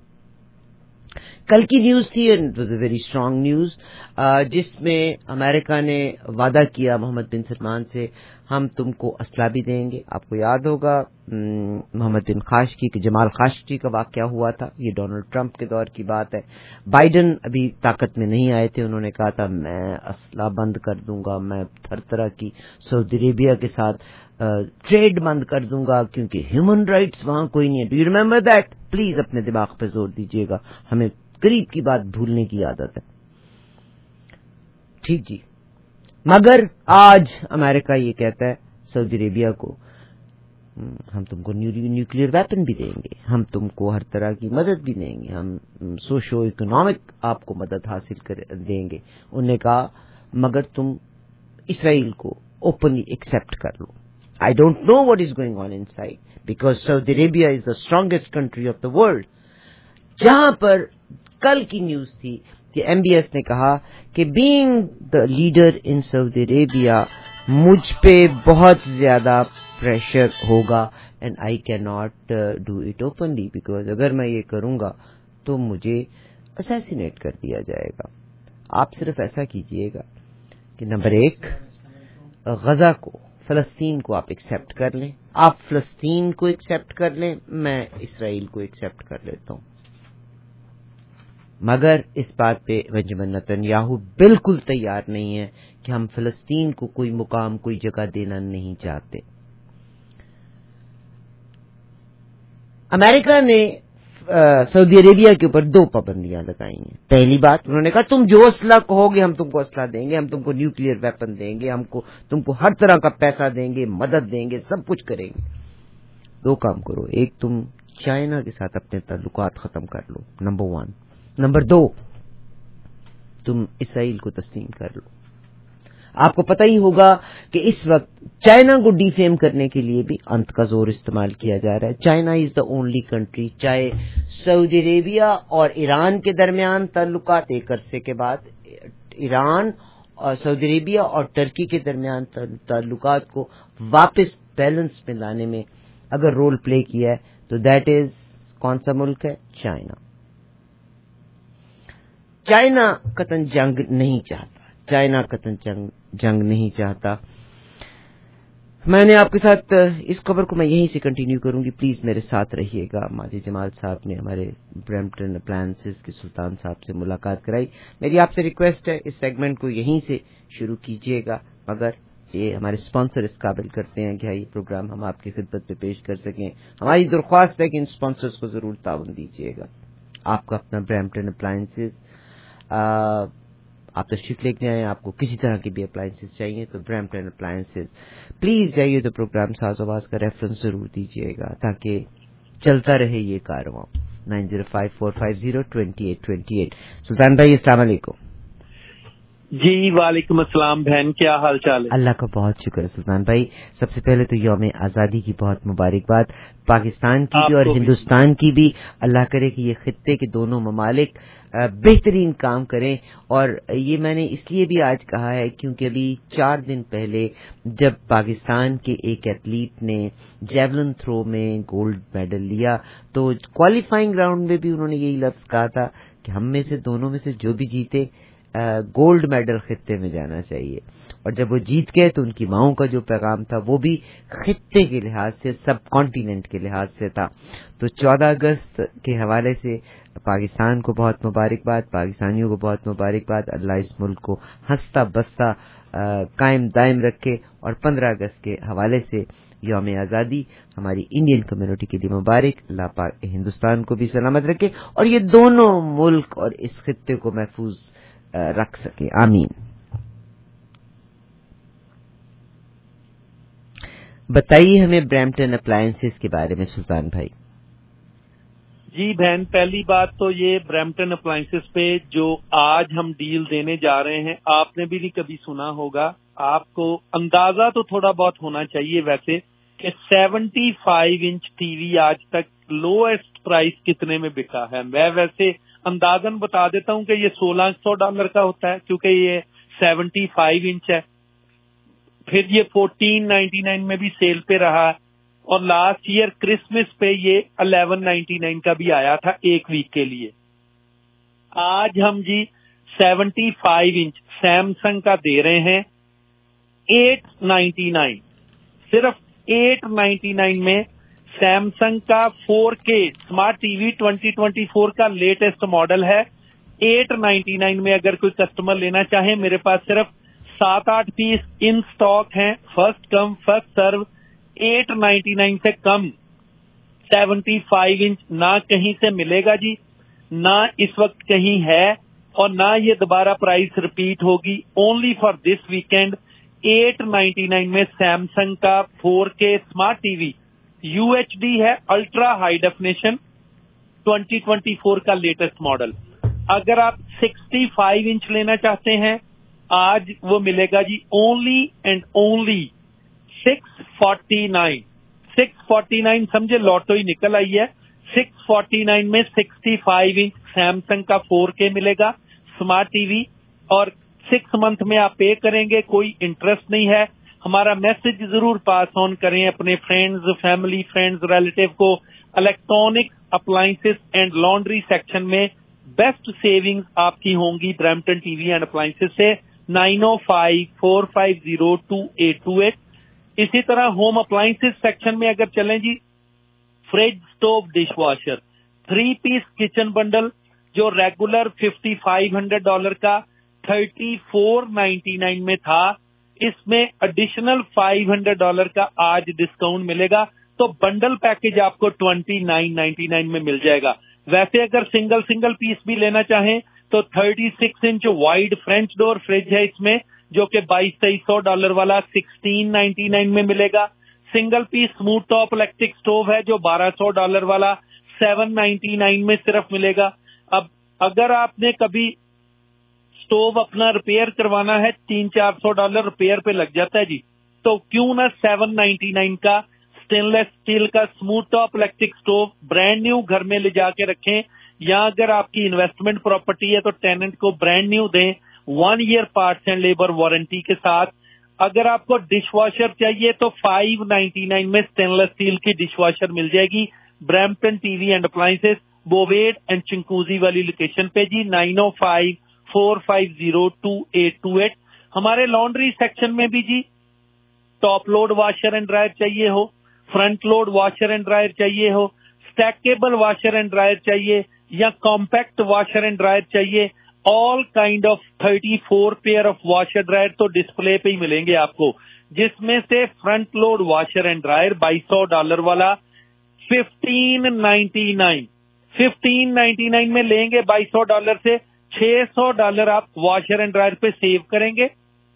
کل کی نیوز تھی، it was a very strong news, جس میں امریکہ نے وعدہ کیا محمد بن سلمان سے ہم تم کو اسلحہ بھی دیں گے. آپ کو یاد ہوگا محمد بن خاشقجی کہ جمال خاشقجی کا واقعہ ہوا تھا، یہ ڈونلڈ ٹرمپ کے دور کی بات ہے. بائیڈن ابھی طاقت میں نہیں آئے تھے، انہوں نے کہا تھا میں اسلحہ بند کر دوں گا، میں ہر طرح کی سعودی عربیہ کے ساتھ ٹریڈ بند کر دوں گا کیونکہ ہیومن رائٹس وہاں کوئی نہیں ہے. Do you remember that? Please اپنے دماغ پہ زور دیجیے گا، ہمیں قریب کی بات بھولنے کی عادت ہے. ٹھیک جی. مگر آج امریکہ یہ کہتا ہے سعودی عربیہ کو ہم تم کو نیوکلیئر ویپن بھی دیں گے، ہم تم کو ہر طرح کی مدد بھی دیں گے، ہم سوشو اکنامک آپ کو مدد حاصل کر دیں گے. انہوں نے کہا مگر تم اسرائیل کو اوپنلی ایکسپٹ کر لو. I don't know what is going on inside because Saudi Arabia is the strongest country of the world. جہاں پر کل کی نیوز تھی کہ ایم بی ایس نے کہا کہ being the leader in Saudi Arabia مجھ پہ بہت زیادہ پریشر ہوگا and I cannot uh, do it openly because اگر میں یہ کروں گا تو مجھے اسیسینیٹ کر دیا جائے گا. آپ صرف ایسا کیجئے گا کہ نمبر ایک غزہ کو، فلسطین کو آپ ایکسپٹ کر لیں، آپ فلسطین کو ایکسپٹ کر لیں، میں اسرائیل کو ایکسپٹ کر لیتا ہوں. مگر اس بات پہ بنجامن نتن یاہو بالکل تیار نہیں ہے کہ ہم فلسطین کو کوئی مقام، کوئی جگہ دینا نہیں چاہتے. امریکہ نے سعودی عربیہ کے اوپر دو پابندیاں لگائی ہیں. پہلی بات انہوں نے کہا تم جو اسلحہ کہو گے ہم تم کو اسلحہ دیں گے، ہم تم کو نیوکلیئر ویپن دیں گے، ہم کو تم کو ہر طرح کا پیسہ دیں گے، مدد دیں گے، سب کچھ کریں گے. دو کام کرو، ایک تم چائنا کے ساتھ اپنے تعلقات ختم کر لو، نمبر ون. نمبر دو تم اسرائیل کو تسلیم کر لو. آپ کو پتہ ہی ہوگا کہ اس وقت چائنا کو ڈی فیم کرنے کے لیے بھی انت کا زور استعمال کیا جا رہا ہے. China is the only country, چاہے سعودی عربیہ اور ایران کے درمیان تعلقات ایک عرصے کے بعد ایران اور سعودی عربیہ اور ٹرکی کے درمیان تعلقات کو واپس بیلنس میں لانے میں اگر رول پلے کیا ہے تو دیٹ از کون سا ملک ہے؟ چائنا. چائنا قطن جنگ نہیں چاہتا، چائنا قطن جنگ جنگ نہیں چاہتا. میں نے آپ کے ساتھ اس خبر کو میں یہیں سے کنٹینیو کروں گی، پلیز میرے ساتھ رہیے گا. ماجد جمال صاحب نے ہمارے برمپٹن اپلائنسز کے سلطان صاحب سے ملاقات کرائی. میری آپ سے ریکویسٹ ہے اس سیگمنٹ کو یہیں سے شروع کیجیے گا، مگر یہ ہمارے اسپانسر اس قابل کرتے ہیں کہ یہ پروگرام ہم آپ کی خدمت میں پیش کر سکیں. ہماری درخواست ہے کہ ان اسپانسرز کو ضرور تعاون دیجیے گا. آپ کا اپنا برمپٹن اپلائنسز, آپ تشریف لے کے آئیں, آپ کو کسی طرح کی بھی اپلائنسز چاہیے تو برمپٹن اپلائنسز پلیز جائیے تو پروگرام ساز آواز کا ریفرنس ضرور دیجیے گا تاکہ چلتا رہے یہ کارواں. Nine zero five four five zero twenty eight twenty eight. Sultan بھائی السلام علیکم. جی وعلیکم السلام بہن, کیا حال چال ہے؟ اللہ کا بہت شکر ہے سلطان بھائی. سب سے پہلے تو یوم آزادی کی بہت مبارکباد, پاکستان کی بھی اور ہندوستان کی بھی. اللہ کرے کہ یہ خطے کے دونوں ممالک بہترین کام کریں. اور یہ میں نے اس لیے بھی آج کہا ہے کیونکہ ابھی چار دن پہلے جب پاکستان کے ایک ایتھلیٹ نے جیولن تھرو میں گولڈ میڈل لیا تو کوالیفائنگ راؤنڈ میں بھی انہوں نے یہی لفظ کہا تھا کہ ہم میں سے دونوں میں سے جو بھی جیتے گولڈ میڈل خطے میں جانا چاہیے. اور جب وہ جیت گئے تو ان کی ماؤں کا جو پیغام تھا وہ بھی خطے کے لحاظ سے, سب کانٹیننٹ کے لحاظ سے تھا. تو چودہ اگست کے حوالے سے پاکستان کو بہت مبارکباد, پاکستانیوں کو بہت مبارکباد. اللہ اس ملک کو ہنستا بستا قائم دائم رکھے. اور پندرہ اگست کے حوالے سے یوم آزادی ہماری انڈین کمیونٹی کے لیے مبارک. اللہ پاک ہندوستان کو بھی سلامت رکھے اور یہ دونوں ملک اور اس خطے کو محفوظ رکھ سکے. آمین. بتائیے ہمیں برمپٹن اپلائنسز کے بارے میں سلطان بھائی. جی بہن, پہلی بات تو یہ برمپٹن اپلائنسز پہ جو آج ہم ڈیل دینے جا رہے ہیں آپ نے بھی نہیں کبھی سنا ہوگا. آپ کو اندازہ تو تھوڑا بہت ہونا چاہیے ویسے کہ seventy five inch T V آج تک لوئسٹ پرائز کتنے میں بکا ہے. میں ویسے اندازن بتا دیتا ہوں کہ یہ سولہ سو ڈالر کا ہوتا ہے کیونکہ یہ سیونٹی فائیو انچ ہے. پھر یہ فورٹین نائنٹی نائن میں بھی سیل پہ رہا اور لاسٹ ایئر کرسمس پہ یہ الیون نائنٹی نائن کا بھی آیا تھا ایک ویک کے لیے. آج ہم جی سیونٹی فائیو انچ سیمسنگ کا دے رہے ہیں ایٹ نائنٹی نائن, صرف ایٹ نائنٹی نائن میں سیمسنگ کا four K smart T V twenty twenty four کا لیٹسٹ ماڈل ہے. ایٹ نائنٹی نائن میں اگر کوئی کسٹمر لینا چاہے, میرے پاس صرف سات آٹھ پیس ان سٹاک ہیں, first come first serve. Eight ninety nine سے کم سیونٹی فائیو انچ نہ کہیں سے ملے گا جی, نہ اس وقت کہیں ہے اور نہ یہ دوبارہ پرائز ریپیٹ ہوگی. Only for this weekend eight ninety nine میں سیمسنگ کا four K smart T V U H D ہے, ultra high definition, twenty twenty four کا لیٹسٹ ماڈل. اگر آپ سکسٹی فائیو انچ لینا چاہتے ہیں آج وہ ملے گا جی only and only six forty nine. Six forty nine سمجھے لوٹو ہی نکل آئی ہے. سکس فورٹی نائن میں سکسٹی فائیو انچ سیمسنگ کا فور کے ملے گا اسمارٹ ٹی وی, اور سکس منتھ میں آپ پے کریں گے, کوئی انٹرسٹ نہیں ہے. ہمارا میسج ضرور پاس آن کریں اپنے فرینڈز, فیملی, فرینڈز, ریلیٹیو کو. Electronic appliances and laundry section میں بیسٹ سیونگز آپ کی ہوں گی Brampton T V and appliances سے. Nine O five four five zero two eight two eight. اسی طرح ہوم اپلائنسز سیکشن میں اگر چلیں جی, fridge, stove, dishwasher, three piece kitchen bundle جو regular fifty five hundred dollar کا تھرٹی فور نائنٹی نائن میں تھا, اس میں ایڈیشنل فائیو ہنڈریڈ ڈالر کا آج ڈسکاؤنٹ ملے گا. تو بنڈل پیکج آپ کو ٹوینٹی نائن نائنٹی نائن میں مل جائے گا. ویسے اگر سنگل سنگل پیس بھی لینا چاہیں تو thirty six inch wide French door fridge ہے اس میں جو کہ بائیس تیئیس سو ڈالر والا سکسٹین نائنٹی نائن میں ملے گا. Single piece smooth top electric stove ہے جو بارہ سو ڈالر والا سیون نائنٹی نائن میں صرف ملے گا. اب اگر آپ نے کبھی اسٹوو اپنا ریپیئر کروانا ہے, تین چار سو ڈالر ریپیئر پہ لگ جاتا ہے جی, تو کیوں نہ سیون نائنٹی نائن کا اسٹین لیس اسٹیل کا smooth top electric stove brand new گھر میں لے جا کے رکھیں, یا اگر آپ کی انویسٹمنٹ پراپرٹی ہے تو ٹیننٹ کو برانڈ نیو دیں one year parts and labour warranty کے ساتھ. اگر آپ کو ڈش واشر چاہیے تو فائیو نائنٹی نائن میں اسٹین لیس اسٹیل کی ڈش واشر مل جائے گی Brampton T V and appliances, Bovaird and Chinguacousy والی لوکیشن پہ جی. Nine O five four five zero two eight two eight. ہمارے لانڈری سیکشن میں بھی جی top load washer and dryer چاہیے ہو, front load washer and dryer چاہیے ہو, اسٹیکیبل واشر اینڈ ڈرائر چاہیے یا کمپیکٹ واشر اینڈ ڈرائر چاہیے, all kind of thirty four pair of washer dryer तो डिस्प्ले पे ही मिलेंगे आपको, जिसमें से front load washer and dryer बाईस सौ डॉलर वाला fifteen ninety nine fifteen ninety nine में लेंगे। बाईस सौ डॉलर से छह सौ डॉलर आप वॉशर एंड ड्रायर पे सेव करेंगे।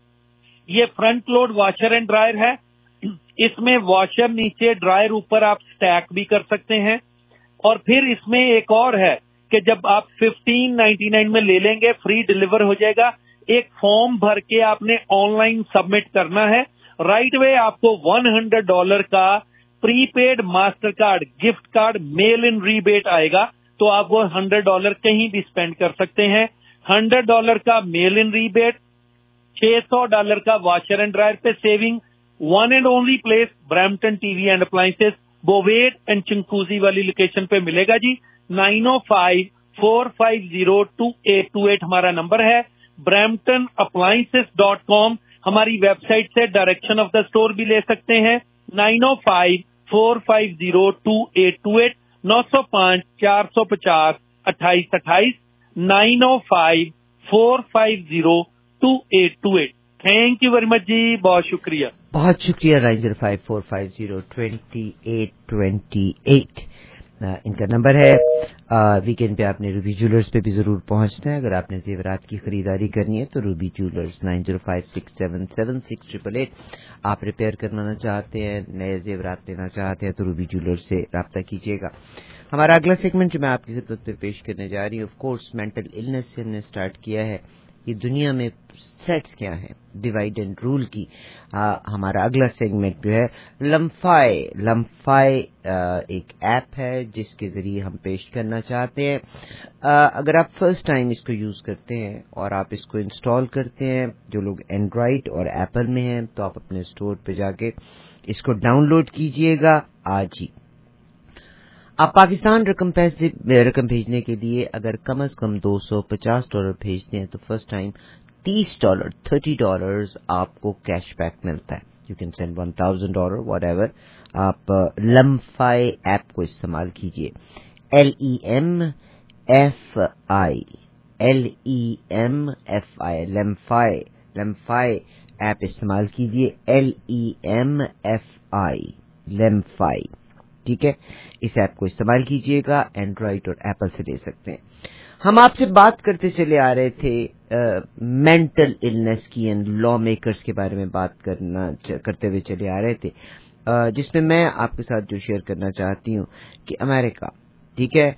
ये front load washer and dryer है, इसमें वॉशर नीचे ड्रायर ऊपर आप स्टैक भी कर सकते हैं। और फिर इसमें एक और है कि जब आप फिफ्टीन नाइन्टी नाइन में ले लेंगे फ्री डिलीवर हो जाएगा। एक फॉर्म भर के आपने ऑनलाइन सबमिट करना है, राइट वे आपको हंड्रेड डॉलर का prepaid MasterCard gift card mail in rebate आएगा, तो आप वो हंड्रेड डॉलर कहीं भी स्पेंड कर सकते हैं। हंड्रेड डॉलर का मेल इन रीबेट, छह सौ डॉलर का वॉशर एंड ड्रायर पे saving. One and only place Brampton TV and appliances, Bovaird and Chinguacousy वाली लोकेशन पे मिलेगा जी। Nine O five four five zero two eight two eight हमारा नंबर है। ब्रैम्पटन अप्लायंसेस डॉट कॉम हमारी वेबसाइट से डायरेक्शन ऑफ द स्टोर भी ले सकते हैं। Nine O five four five zero two eight two eight, नौ सौ पांच चार सौ पचास अट्ठाईस अट्ठाईस, nine O five four five zero two eight two eight. Thank you very much जी, बहुत शुक्रिया। बहुत शुक्रिया। Nine zero five four five zero twenty eight twenty eight इनका नंबर है। वीकेंड पे आपने रूबी ज्वेलर्स पे भी जरूर पहुंचना है। अगर आपने जेवरात की खरीदारी करनी है तो Ruby jewellers nine zero five six seven seven six triple eight. आप रिपेयर करवाना चाहते हैं, नए जेवरात लेना चाहते हैं तो रूबी ज्वेलर्स से रब्ता कीजिएगा। हमारा अगला सेगमेंट जो मैं आपकी खिदमत में पेश करने जा रही हूँ, ऑफ कोर्स मेंटल इलनेस से हमने स्टार्ट किया है। ये दुनिया में थ्रेट्स क्या है, डिवाइड एंड रूल की। आ, हमारा अगला सेगमेंट जो है लम्फाई। लम्फाई एक ऐप है जिसके जरिए हम पेश करना चाहते हैं। आ, अगर आप फर्स्ट टाइम इसको यूज करते हैं और आप इसको इंस्टॉल करते हैं, जो लोग एंड्रॉइड और एप्पल में हैं, तो आप अपने स्टोर पे जाके इसको डाउनलोड कीजिएगा आज ही। आप पाकिस्तान रकम पैसे रकम भेजने के लिए अगर कम से कम दो सौ पचास डॉलर भेजते हैं तो फर्स्ट टाइम तीस डॉलर तीस डॉलर्स आपको कैशबैक मिलता है। You can send one thousand dollar whatever. आप लम्फाई ऐप को इस्तेमाल कीजिए। L E M F I L E M F I Lemfi Lemfi app इस्तेमाल कीजिए। L E M F I Lemfi, ठीक है। इस ऐप को इस्तेमाल कीजिएगा, एंड्रॉइड और एप्पल से ले सकते हैं। हम आपसे बात करते चले आ रहे थे मेंटल इलनेस की एंड लॉ मेकर्स के बारे में बात करना करते हुए चले आ रहे थे, uh, जिसमें मैं आपके साथ जो शेयर करना चाहती हूँ कि अमेरिका, ठीक है,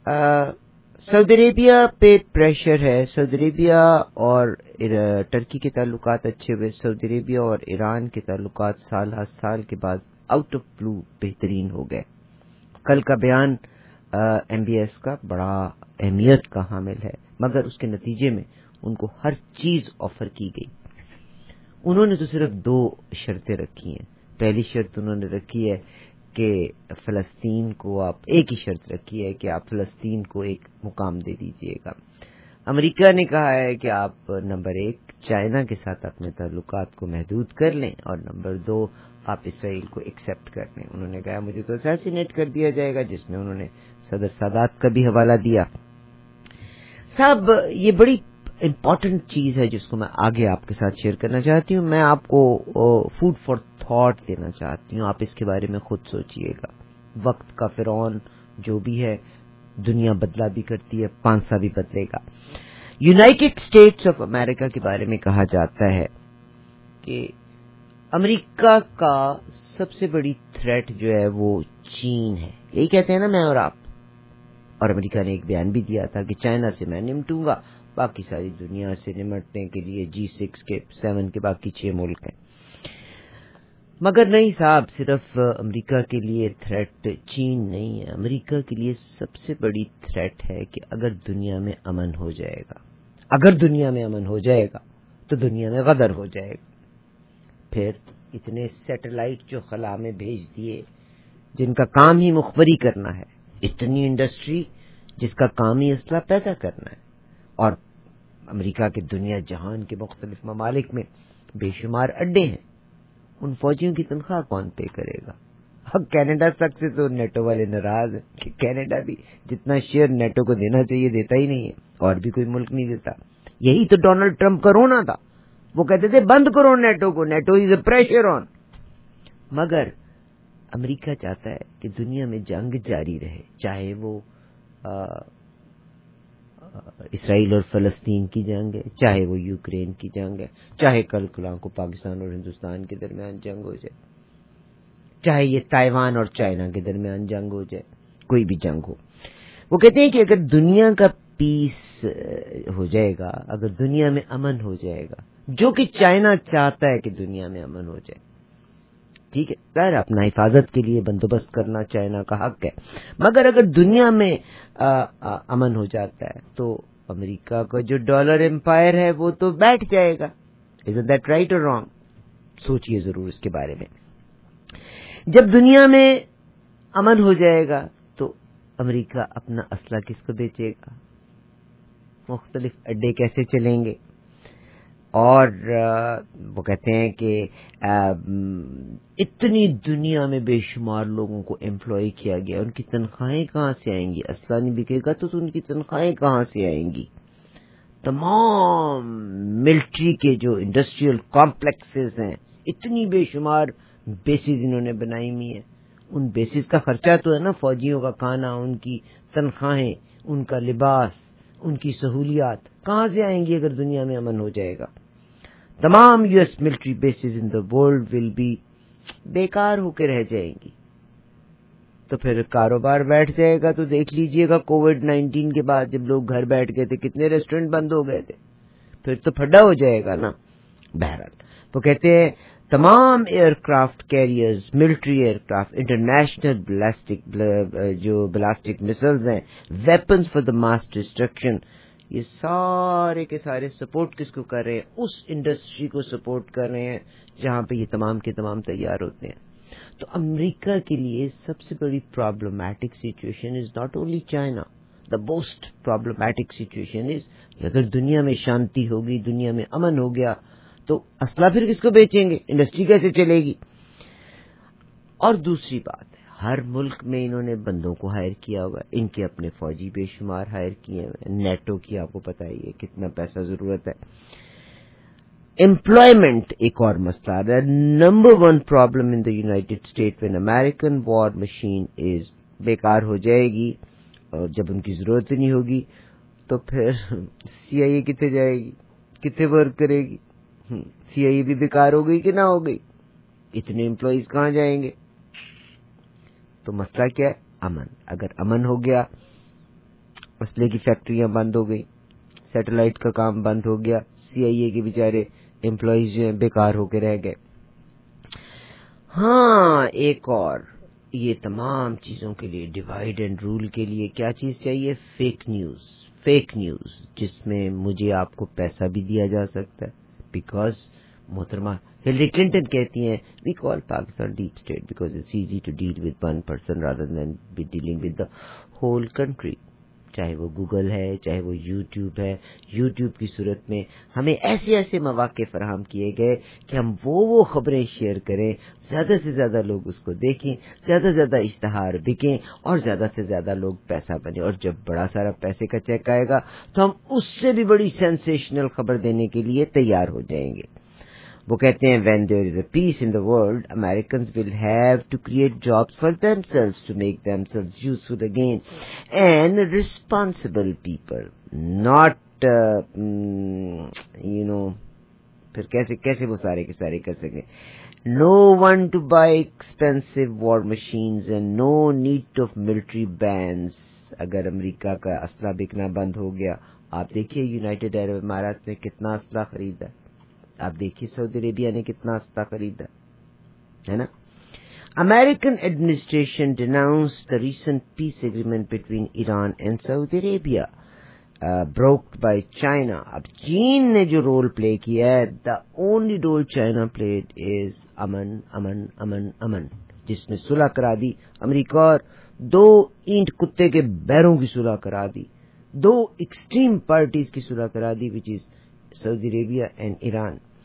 सऊदी अरेबिया पे प्रेशर है। सऊदी अरेबिया और टर्की के ताल्लुकात अच्छे हुए, सऊदी अरेबिया और ईरान के ताल्लुकात साल हर साल के बाद आउट ऑफ ब्लू बेहतरीन हो गए। कल का बयान एम बी एस का बड़ा अहमियत का हामिल है, मगर उसके नतीजे में उनको हर चीज ऑफर की गई। उन्होंने तो सिर्फ दो शर्तें रखी हैं। पहली शर्त उन्होंने रखी है कि फलस्तीन को आप, एक ही शर्त रखी है कि आप फलस्तीन को एक मुकाम दे दीजिएगा। अमेरिका ने कहा है कि आप नंबर एक चाइना के साथ अपने ताल्लुकात को महदूद कर लें और नंबर दो आप इसराइल को एक्सेप्ट कर लें। उन्होंने कहा मुझे तो असैसिनेट कर दिया जाएगा, जिसमें उन्होंने सदर सादात का भी हवाला दिया। साहब, ये बड़ी इम्पोर्टेंट चीज है जिसको मैं आगे आपके साथ शेयर करना चाहती हूँ। मैं आपको फूड फॉर थॉट देना चाहती हूँ, आप इसके बारे में खुद सोचिएगा। वक्त का फिरौन जो भी है, दुनिया बदला भी करती है, पांसा भी बदलेगा। यूनाइटेड स्टेट्स ऑफ अमेरिका के बारे में कहा जाता है कि अमेरिका का सबसे बड़ी थ्रेट जो है वो चीन है। यही कहते हैं ना मैं और आप। और अमेरिका ने एक बयान भी दिया था कि चाइना से मैं निपटूंगा, बाकी सारी दुनिया से निपटने के लिए जी सिक्स के सेवन के बाकी छह मुल्क हैं। मगर नहीं साहब, सिर्फ अमेरिका के लिए थ्रेट चीन नहीं है। अमेरिका के लिए सबसे बड़ी थ्रेट है कि अगर दुनिया में अमन हो जाएगा, अगर दुनिया में अमन हो जाएगा तो दुनिया में गदर हो जाएगा। फिर इतने सैटेलाइट जो खला में भेज दिए जिनका काम ही मुखबरी करना है, इतनी इंडस्ट्री जिसका काम ही असला पैदा करना है, और अमेरिका के दुनिया जहान के मुख्तलिफ ममालिक में बेशुमार अड्डे हैं। उन फौजियों की तनख्वाह कौन पे करेगा? اب کینیڈا تک سے تو نیٹو والے ناراض ہیں کہ کینیڈا بھی جتنا شیئر نیٹو کو دینا چاہیے دیتا ہی نہیں ہے، اور بھی کوئی ملک نہیں دیتا. یہی تو ڈونلڈ ٹرمپ کا رونا تھا، وہ کہتے تھے بند کرو نیٹو کو، NATO is a pressure on. مگر امریکہ چاہتا ہے کہ دنیا میں جنگ جاری رہے، چاہے وہ آ, اسرائیل اور فلسطین کی جنگ ہے، چاہے وہ یوکرین کی جنگ ہے، چاہے کل کلاں کو پاکستان اور ہندوستان کے درمیان جنگ ہو جائے، چاہے یہ تائیوان اور چائنا کے درمیان جنگ ہو جائے، کوئی بھی جنگ ہو. وہ کہتے ہیں کہ اگر دنیا کا پیس ہو جائے گا، اگر دنیا میں امن ہو جائے گا، جو کہ چائنا چاہتا ہے کہ دنیا میں امن ہو جائے، ٹھیک ہے، ظاہر اپنا حفاظت کے لیے بندوبست کرنا چائنا کا حق ہے، مگر اگر دنیا میں آ, آ, امن ہو جاتا ہے تو امریکہ کا جو ڈالر امپائر ہے وہ تو بیٹھ جائے گا. Isn't that right or wrong؟ سوچئے ضرور اس کے بارے میں. جب دنیا میں امن ہو جائے گا تو امریکہ اپنا اسلحہ کس کو بیچے گا، مختلف اڈے کیسے چلیں گے، اور وہ کہتے ہیں کہ اتنی دنیا میں بے شمار لوگوں کو امپلائی کیا گیا، ان کی تنخواہیں کہاں سے آئیں گی، اسلحہ نہیں بکے گا تو ان کی تنخواہیں کہاں سے آئیں گی. تمام ملٹری کے جو انڈسٹریل کمپلیکسز ہیں، اتنی بے شمار بیسز انہوں نے بنائی ہوئی ہیں، ان بیسز کا خرچہ تو ہے نا، فوجیوں کا کھانا، ان کی تنخواہیں، ان کا لباس، ان کی سہولیات کہاں سے آئیں گی اگر دنیا میں امن ہو جائے گا. تمام U S military bases in the world will be بیکار ہو کے رہ جائیں گی. تو پھر کاروبار بیٹھ جائے گا. تو دیکھ لیجئے گا کووڈ نائنٹین کے بعد جب لوگ گھر بیٹھ گئے تھے کتنے ریسٹورینٹ بند ہو گئے تھے، پھر تو پھڈا ہو جائے گا نا. بہرحال وہ کہتے ہیں تمام aircraft carriers, military aircraft, international ballistic جو بلاسٹک مسلز ہیں، weapons for the mass destruction, یہ سارے کے سارے سپورٹ کس کو کر رہے ہیں، اس انڈسٹری کو سپورٹ کر رہے ہیں جہاں پہ یہ تمام کے تمام تیار ہوتے ہیں. تو امریکہ کے لیے سب سے بڑی problematic situation is not only China, the most problematic situation is کہ اگر دنیا میں شانتی ہوگی، دنیا میں امن ہو گیا تو اسلحہ پھر کس کو بیچیں گے، انڈسٹری کیسے چلے گی. اور دوسری بات ہے، ہر ملک میں انہوں نے بندوں کو ہائر کیا ہوا ہے، ان کے اپنے فوجی بے شمار ہائر کیے ہوئے، نیٹو کی آپ کو پتہ ہی ہے کتنا پیسہ ضرورت ہے. امپلائمنٹ ایک اور مسئلہ ہے. Number one problem in the United State when American war machine is بیکار ہو جائے گی اور جب ان کی ضرورت نہیں ہوگی تو پھر سی آئی اے کتنے جائے گی، کتنے ورک کرے گی. سی آئی اے بھی بیکار ہو گئی کہ نہ ہو گئی، اتنے امپلائیز کہاں جائیں گے. تو مسئلہ کیا ہے، امن. اگر امن ہو گیا، اسلحے کی فیکٹریاں بند ہو گئی، سیٹلائٹ کا کام بند ہو گیا، سی آئی اے کے بیچارے امپلائیز جو ہیں بیکار ہو کے رہ گئے. ہاں ایک اور، یہ تمام چیزوں کے لیے، ڈیوائڈ اینڈ رول کے لیے کیا چیز چاہیے، فیک نیوز. فیک نیوز جس میں مجھے آپ کو پیسہ بھی دیا جا سکتا ہے. بیکاز محترمہ ہلری کلنٹن کہتی ہیں we call Pakistan deep state because it's easy to deal with one person rather than be dealing with the whole country. چاہے وہ گوگل ہے، چاہے وہ یوٹیوب ہے. یوٹیوب کی صورت میں ہمیں ایسے ایسے مواقع فراہم کیے گئے کہ ہم وہ وہ خبریں شیئر کریں، زیادہ سے زیادہ لوگ اس کو دیکھیں، زیادہ سے زیادہ اشتہار بکیں اور زیادہ سے زیادہ لوگ پیسہ بنے. اور جب بڑا سارا پیسے کا چیک آئے گا تو ہم اس سے بھی بڑی سینسیشنل خبر دینے کے لیے تیار ہو جائیں گے. وہ کہتے ہیں when there is a peace in the world, Americans will have to create jobs for themselves to make themselves useful again, and responsible people, not uh, mm, you know پھر کیسے کیسے وہ سارے کے سارے کر سکیں. No one to buy expensive war machines and no need of military bans. اگر امریکہ کا اسلحہ بکنا بند ہو گیا، آپ دیکھیے یونائٹڈ عرب امارات نے کتنا اسلحہ خریدا، آپ دیکھیے سعودی عربیہ نے کتنا اسلحہ خریدا ہے نا. American administration denounced the recent peace agreement between Iran and Saudi Arabia, uh, brokered by China. اب چین نے جو رول پلے کیا ہے، the only role China played is امن امن امن امن، جس میں صلح کرا دی امریکہ اور دو اینٹ کتے کے بیروں کی صلح کرا دی، دو ایکسٹریم پارٹیز کی صلح کرا دی، which is Saudi Arabia and Iran.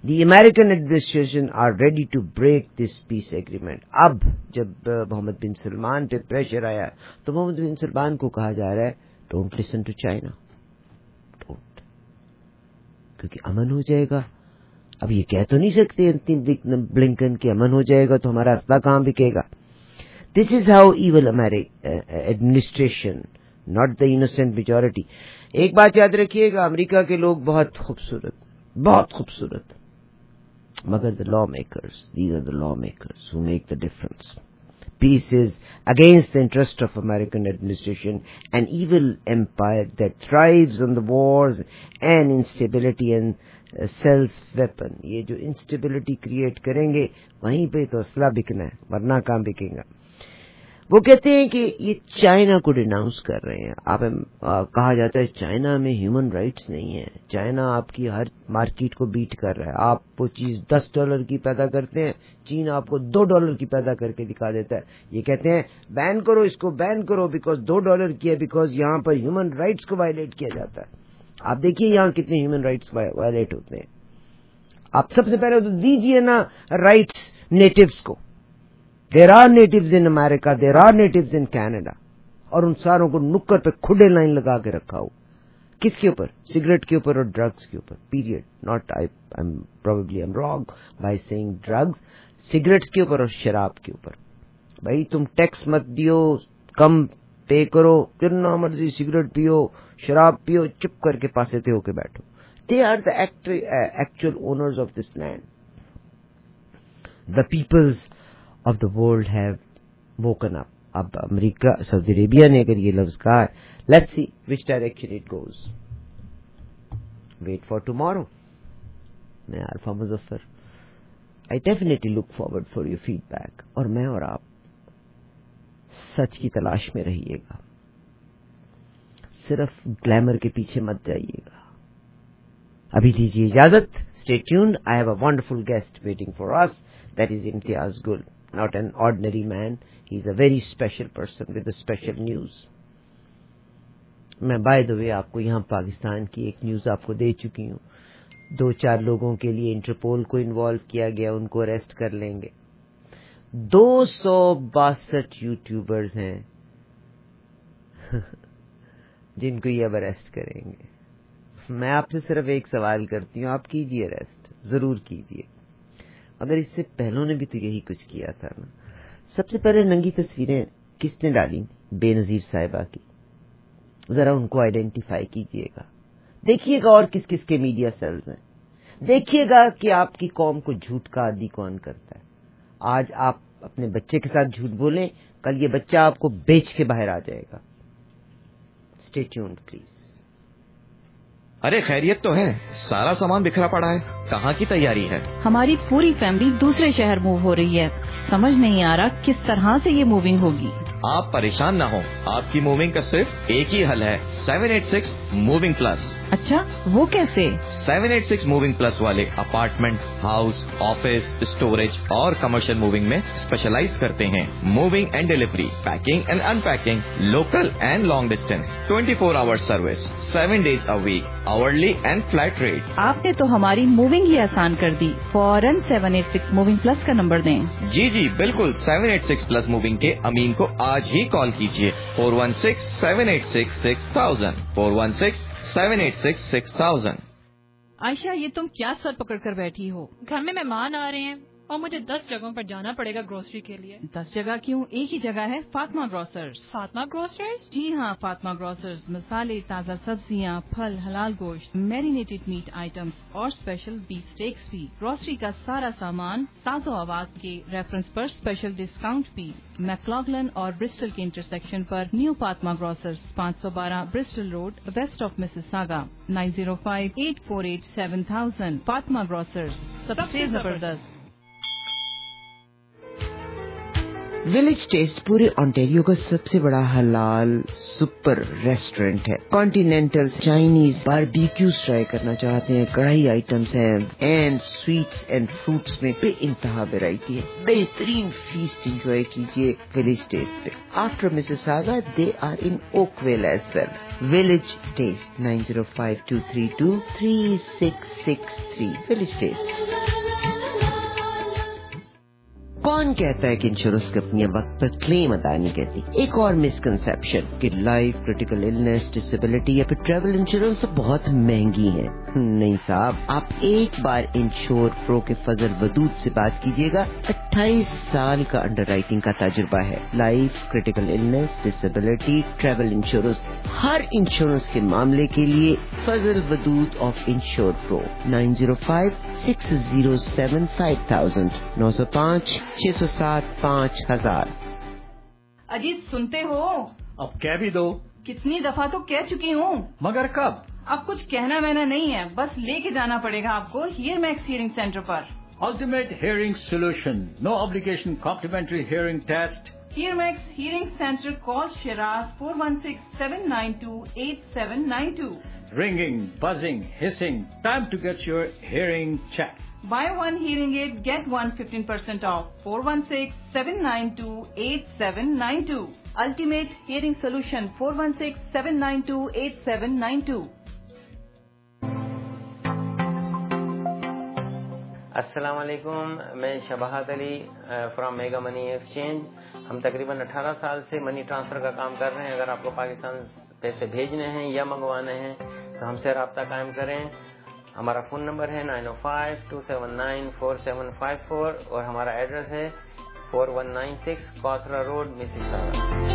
The American administration are ready to break this peace agreement. اب جب محمد بن سلمان پہ پریشر آیا تو محمد بن سلمان کو کہا جا رہا ہے don't listen to China, don't, کیونکہ امن ہو جائے گا. اب یہ کہہ تو نہیں سکتے بلنکن کہ امن ہو جائے گا تو ہمارا اسلحہ کہاں بکے گا. This is how evil administration, not the innocent majority. ایک بات یاد رکھیے گا، امریکہ کے لوگ بہت خوبصورت، بہت خوبصورت، مگر the lawmakers, these are the lawmakers who make the difference. Peace is against the interest of American administration, an evil empire that thrives on the wars and instability and uh, sells weapon. یہ جو instability create کریں گے وہیں پہ تو اسلحہ بکنا ہے، ورنہ کہاں بکیں گا. وہ کہتے ہیں کہ یہ چائنا کو ڈیناؤنس کر رہے ہیں. آپ کہا جاتا ہے چائنا میں ہیومن رائٹس نہیں ہے، چائنا آپ کی ہر مارکیٹ کو بیٹ کر رہا ہے. آپ وہ چیز دس ڈالر کی پیدا کرتے ہیں، چین آپ کو دو ڈالر کی پیدا کر کے دکھا دیتا ہے. یہ کہتے ہیں بین کرو، اس کو بین کرو بیکاز دو ڈالر کی ہے، بیکاز یہاں پر ہیومن رائٹس کو وائلیٹ کیا جاتا ہے. آپ دیکھیے یہاں کتنے ہیومن رائٹس وائلیٹ ہوتے ہیں. آپ سب سے پہلے تو دیجیے نا رائٹس نیٹیوز کو. There are natives in America, there are natives in Canada. اور ان ساروں کو نکر پہ کھڈے لائن لگا کے رکھا ہو. کس کے اوپر؟ سگریٹ کے اوپر اور ڈرگز کے اوپر. Period. Not I am probably am wrong by saying drugs. Cigarettes کے اوپر اور شراب کے اوپر. بھائی تم ٹیکس مت دیو، کم پے کرو، جتنا مرضی سگریٹ پیو، شراب پیو، چپ کر کے پاسے تے ہو کے بیٹھو. They are the actual owners of this land. The peoples of the world have woken up. اب امریکہ، سعودی عربیہ نے اگر یہ لفظ کہا ہے، let's see which direction it goes. Wait for tomorrow. میں Arifa Muzaffar. I definitely look forward for your feedback. اور میں اور آپ سچ کی تلاش میں رہیے گا، صرف گلیمر کے پیچھے مت جائیے گا. ابھی دیجیے اجازت. Stay tuned. I have a wonderful guest waiting for us. That is Imtiaz Gul. Not an ordinary man. He's a very special person with a special news. میں بائی دا وے آپ کو یہاں پاکستان کی ایک نیوز آپ کو دے چکی ہوں. دو چار لوگوں کے لیے انٹرپول کو انوالو کیا گیا، ان کو اریسٹ کر لیں گے. دو سو باسٹھ یوٹیوبرز ہیں جن کو یہ اب اریسٹ کریں گے. میں آپ سے صرف ایک سوال کرتی ہوں، آپ کیجیے اریسٹ، ضرور کیجیے. اگر اس سے پہلوں نے بھی تو یہی کچھ کیا تھا نا. سب سے پہلے ننگی تصویریں کس نے ڈالی؟ بے نظیر صاحبہ کی. ذرا ان کو آئیڈینٹیفائی کیجیے گا، دیکھیے گا اور کس کس کے میڈیا سیلز ہیں. دیکھیے گا کہ آپ کی قوم کو جھوٹ کا عادی کون کرتا ہے. آج آپ اپنے بچے کے ساتھ جھوٹ بولیں، کل یہ بچہ آپ کو بیچ کے باہر آ جائے گا. Stay tuned please. ارے خیریت تو ہے، سارا سامان بکھرا پڑا ہے، کہاں کی تیاری ہے؟ ہماری پوری فیملی دوسرے شہر موو ہو رہی ہے، سمجھ نہیں آ رہا کس طرح سے یہ موونگ ہوگی. آپ پریشان نہ ہوں، آپ کی موونگ کا صرف ایک ہی حل ہے، seven eight six moving plus. اچھا وہ کیسے؟ Seven eight six moving plus والے اپارٹمنٹ، ہاؤس، آفس، اسٹوریج اور کمرشل موونگ میں اسپیشلائز کرتے ہیں. Moving and delivery, packing and unpacking, local and long distance, twenty four hour service, seven days a week, hourly and flat rate. آپ نے تو ہماری موونگ ہی آسان کر دی. فوراً seven eight six moving plus کا نمبر دیں. جی جی بالکل، seven eight six plus moving کے امین کو آج ہی کال کیجیے. Four one six seven eight six six thousand, four one six seven eight six six thousand. Ayesha یہ تم کیا سر پکڑ کر بیٹھی ہو؟ گھر میں مہمان آ رہے ہیں اور مجھے دس جگہوں پر جانا پڑے گا گروسری کے لیے. دس جگہ کیوں؟ ایک ہی جگہ ہے، فاطمہ گروسرز. فاطمہ گروسرز؟ جی ہاں، فاطمہ گروسرز مسالے، تازہ سبزیاں، پھل، حلال گوشت، میرینیٹڈ میٹ آئٹمس اور اسپیشل بیف اسٹیکس بھی. گروسری کا سارا سامان ساز و آواز کے ریفرنس پر اسپیشل ڈسکاؤنٹ بھی. میکلاگلن اور برسٹل کے انٹرسیکشن پر نیو فاطمہ گروسرز، پانچ سو بارہ Bristol road, west of Mississauga. Nine zero five eight four eight seven thousand. Fatima grocers, سب سے زبردست. विलेज टेस्ट पूरे ऑन्टेरियो का सबसे बड़ा हलाल सुपर रेस्टोरेंट है। कॉन्टिनेंटल, चाइनीज, बारबेक्यूज ट्राई करना चाहते हैं, कढ़ाई आइटम्स हैं, एंड स्वीट्स एंड फ्रूट्स में बेइंतहा वैरायटी है। बेहतरीन फीस्ट एंजॉय कीजिए विलेज टेस्ट पे। After Mississauga they are in Oakville as well. Village taste nine zero five two three two three six six three. Village taste. कौन कहता है कि इंश्योरेंस कंपनियां वक्त पर क्लेम अदा नहीं करती? एक और मिसकंसेप्शन कि लाइफ, क्रिटिकल इलनेस, डिसेबिलिटी या फिर ट्रैवल इंश्योरेंस बहुत महंगी है। नहीं साहब, आप एक बार इंश्योर प्रो के फजल वदूद से बात कीजिएगा। अट्ठाईस साल का अंडरराइटिंग का तजुर्बा है। Life, critical illness, disability, travel insurance, हर इंश्योरेंस के मामले के लिए Fazal Wadood of insure pro. Nine zero five six zero seven five thousand नौ सौ पाँच छह सौ सात पाँच हजार। अजीत सुनते हो? अब कह भी दो। कितनी दफा तो कह चुकी हूँ। मगर कब? अब कुछ कहना वहना नहीं है, बस लेके जाना पड़ेगा आपको हियर मैक्स हियरिंग सेंटर पर। Ultimate hearing solution, no obligation, complimentary hearing test. Hear max hearing center, call Shiraz four one six seven nine two eight seven nine two. Ringing, buzzing, hissing, time to get your hearing checked. Buy one hearing aid, get one fifteen percent off. four one six seven nine two eight seven nine two. Ultimate Hearing Solution, four one six seven nine two eight seven nine two. अस्सलाम वालेकुम, मैं Shabahat Ali from mega money exchange. हम तकरीबन अठारह साल से मनी ट्रांसफ़र का काम कर रहे हैं। अगर आपको पाकिस्तान पैसे भेजने हैं या मंगवाने हैं तो हमसे रब्ता कायम करें। हमारा फ़ोन नंबर है nine O five two seven nine four seven five four और हमारा एड्रेस है four one nine six Cawthra road, Mississauga.